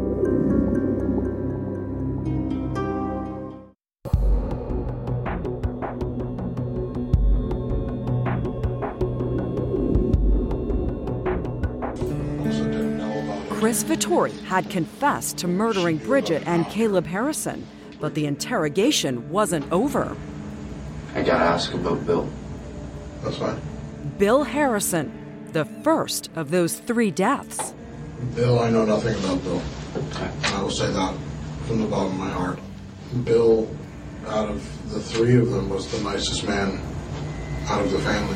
Chris Vittori had confessed to murdering Bridget and Caleb Harrison, but the interrogation wasn't over. I gotta ask about Bill. That's fine. Bill Harrison, the first of those 3 deaths. Bill, I know nothing about Bill. I will say that from the bottom of my heart. Bill, out of the 3 of them, was the nicest man out of the family.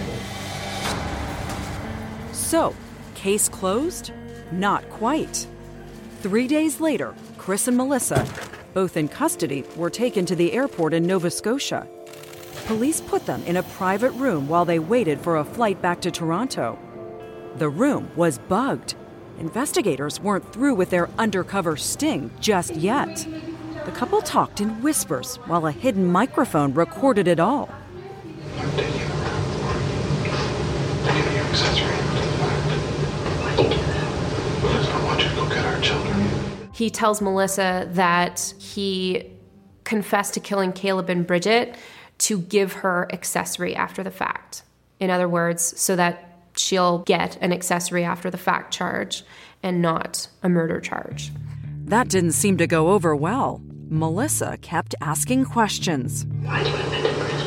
So, case closed? Not quite. 3 days later, Chris and Melissa, both in custody, were taken to the airport in Nova Scotia. Police put them in a private room while they waited for a flight back to Toronto. The room was bugged. Investigators weren't through with their undercover sting just yet. The couple talked in whispers while a hidden microphone recorded it all. He tells Melissa that he confessed to killing Caleb and Bridget to give her accessory after the fact. In other words, so that she'll get an accessory after the fact charge and not a murder charge. That didn't seem to go over well. Melissa kept asking questions. Why do you admit to Bridget?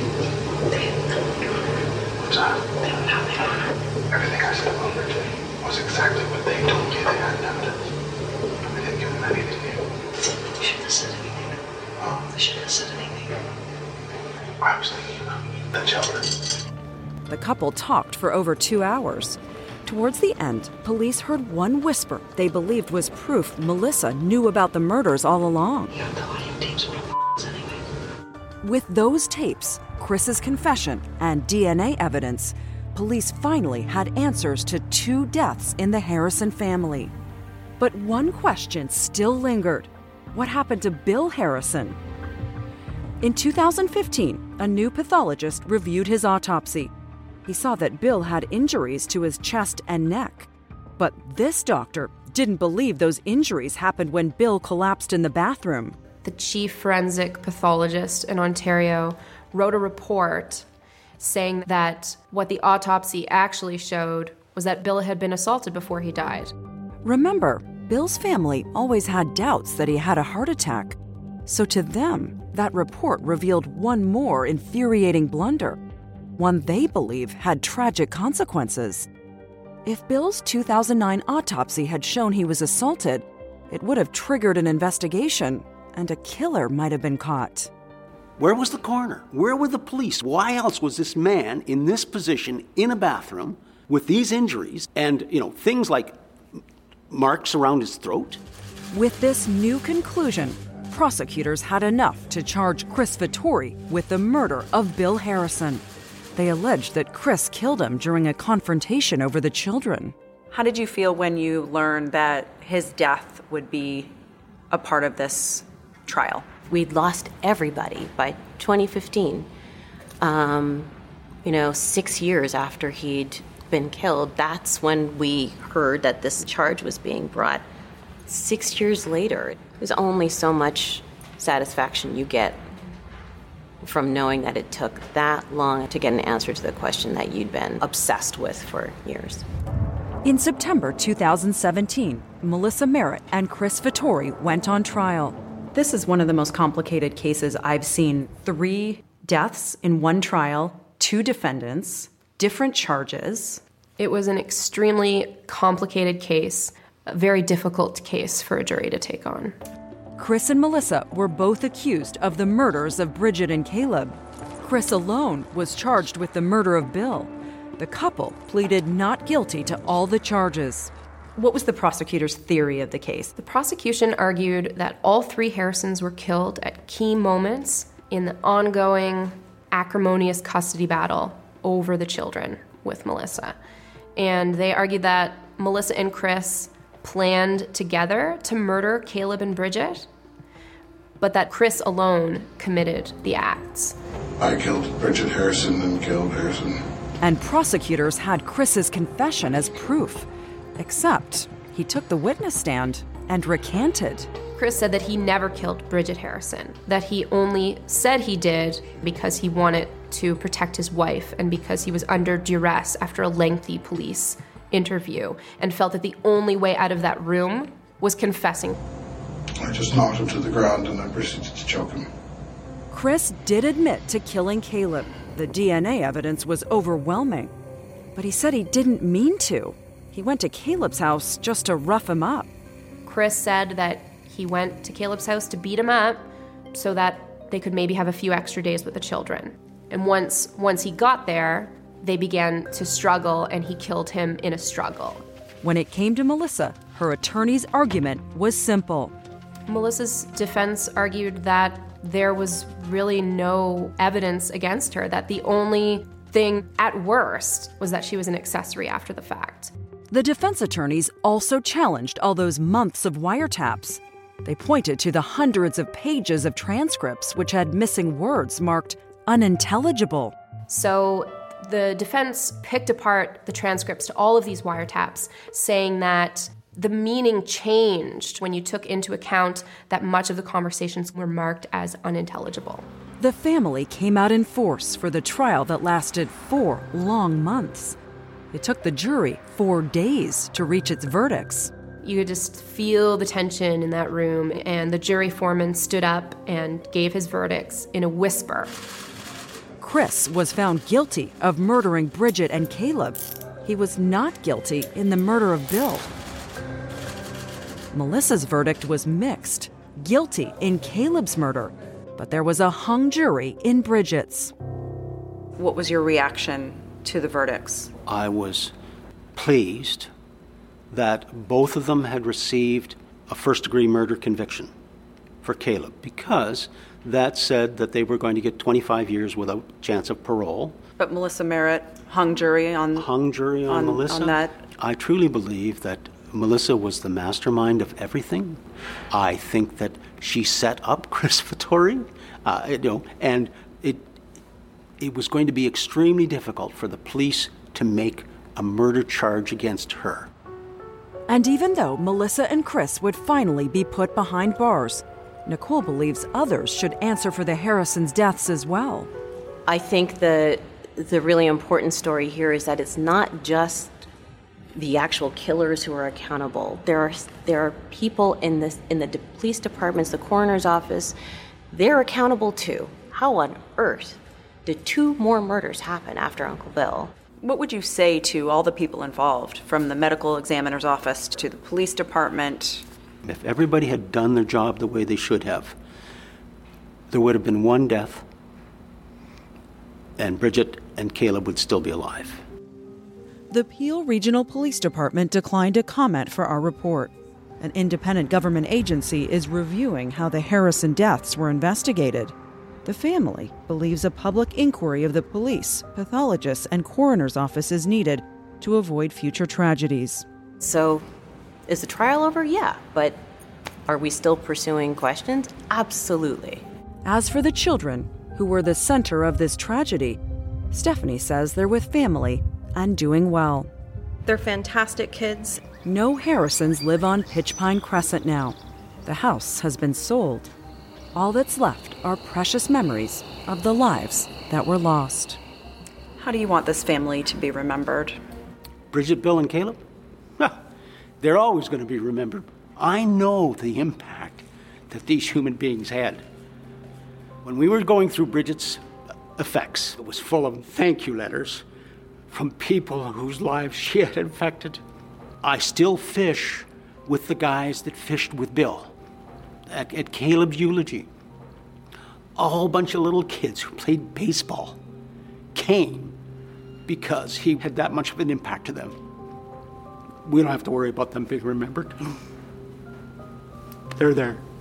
What's that? They don't have the evidence. Everything I said about Bridget was exactly what they told me they had evidence. I didn't give them anything new. You shouldn't have said anything. Oh. They shouldn't have said anything. I was thinking about the children. The couple talked for over 2 hours. Towards the end, police heard one whisper they believed was proof Melissa knew about the murders all along. You have the audio tapes. Anyway. With those tapes, Chris's confession, and DNA evidence, police finally had answers to 2 deaths in the Harrison family. But one question still lingered. What happened to Bill Harrison? In 2015, a new pathologist reviewed his autopsy. He saw that Bill had injuries to his chest and neck. But this doctor didn't believe those injuries happened when Bill collapsed in the bathroom. The chief forensic pathologist in Ontario wrote a report saying that what the autopsy actually showed was that Bill had been assaulted before he died. Remember, Bill's family always had doubts that he had a heart attack. So to them, that report revealed one more infuriating blunder, one they believe had tragic consequences. If Bill's 2009 autopsy had shown he was assaulted, it would have triggered an investigation, and a killer might have been caught. Where was the coroner? Where were the police? Why else was this man in this position in a bathroom with these injuries and, things like marks around his throat? With this new conclusion, prosecutors had enough to charge Chris Vittori with the murder of Bill Harrison. They alleged that Chris killed him during a confrontation over the children. How did you feel when you learned that his death would be a part of this trial? We'd lost everybody by 2015. 6 years after he'd been killed, that's when we heard that this charge was being brought. 6 years later, there's only so much satisfaction you get from knowing that it took that long to get an answer to the question that you'd been obsessed with for years. In September 2017, Melissa Merritt and Chris Vittori went on trial. This is one of the most complicated cases I've seen. 3 deaths in one trial, 2 defendants, different charges. It was an extremely complicated case, a very difficult case for a jury to take on. Chris and Melissa were both accused of the murders of Bridget and Caleb. Chris alone was charged with the murder of Bill. The couple pleaded not guilty to all the charges. What was the prosecutor's theory of the case? The prosecution argued that all 3 Harrisons were killed at key moments in the ongoing acrimonious custody battle over the children with Melissa. And they argued that Melissa and Chris planned together to murder Caleb and Bridget, but that Chris alone committed the acts. I killed Bridget Harrison and Caleb Harrison. And prosecutors had Chris's confession as proof, except he took the witness stand and recanted. Chris said that he never killed Bridget Harrison, that he only said he did because he wanted to protect his wife and because he was under duress after a lengthy police interview and felt that the only way out of that room was confessing. I just knocked him to the ground and I proceeded to choke him. Chris did admit to killing Caleb. The DNA evidence was overwhelming. But he said he didn't mean to. He went to Caleb's house just to rough him up. Chris said that he went to Caleb's house to beat him up so that they could maybe have a few extra days with the children. And once he got there, they began to struggle, and he killed him in a struggle. When it came to Melissa, her attorney's argument was simple. Melissa's defense argued that there was really no evidence against her, that the only thing at worst was that she was an accessory after the fact. The defense attorneys also challenged all those months of wiretaps. They pointed to the hundreds of pages of transcripts which had missing words marked unintelligible. So the defense picked apart the transcripts to all of these wiretaps, saying that the meaning changed when you took into account that much of the conversations were marked as unintelligible. The family came out in force for the trial that lasted 4 long months. It took the jury 4 days to reach its verdicts. You could just feel the tension in that room, and the jury foreman stood up and gave his verdicts in a whisper. Chris was found guilty of murdering Bridget and Caleb. He was not guilty in the murder of Bill. Melissa's verdict was mixed, guilty in Caleb's murder, but there was a hung jury in Bridget's. What was your reaction to the verdicts? I was pleased that both of them had received a first-degree murder conviction for Caleb, because that said that they were going to get 25 years without chance of parole. But Melissa Merritt, hung jury on Melissa? On that? I truly believe that Melissa was the mastermind of everything. I think that she set up Chris Vettori, and it was going to be extremely difficult for the police to make a murder charge against her. And even though Melissa and Chris would finally be put behind bars, Nicole believes others should answer for the Harrisons' deaths as well. I think the really important story here is that it's not just the actual killers who are accountable. There are people in the police departments, the coroner's office. They're accountable too. How on earth did 2 more murders happen after Uncle Bill? What would you say to all the people involved, from the medical examiner's office to the police department? If everybody had done their job the way they should have, there would have been 1 death, and Bridget and Caleb would still be alive. The Peel Regional Police Department declined to comment for our report. An independent government agency is reviewing how the Harrison deaths were investigated. The family believes a public inquiry of the police, pathologists, and coroner's office is needed to avoid future tragedies. So, is the trial over? Yeah, but are we still pursuing questions? Absolutely. As for the children, who were the center of this tragedy, Stephanie says they're with family and doing well. They're fantastic kids. No Harrisons live on Pitch Pine Crescent now. The house has been sold. All that's left are precious memories of the lives that were lost. How do you want this family to be remembered? Bridget, Bill, and Caleb? They're always going to be remembered. I know the impact that these human beings had. When we were going through Bridget's effects, it was full of thank you letters from people whose lives she had infected. I still fish with the guys that fished with Bill at Caleb's eulogy. A whole bunch of little kids who played baseball came because he had that much of an impact to them. We don't have to worry about them being remembered. They're there.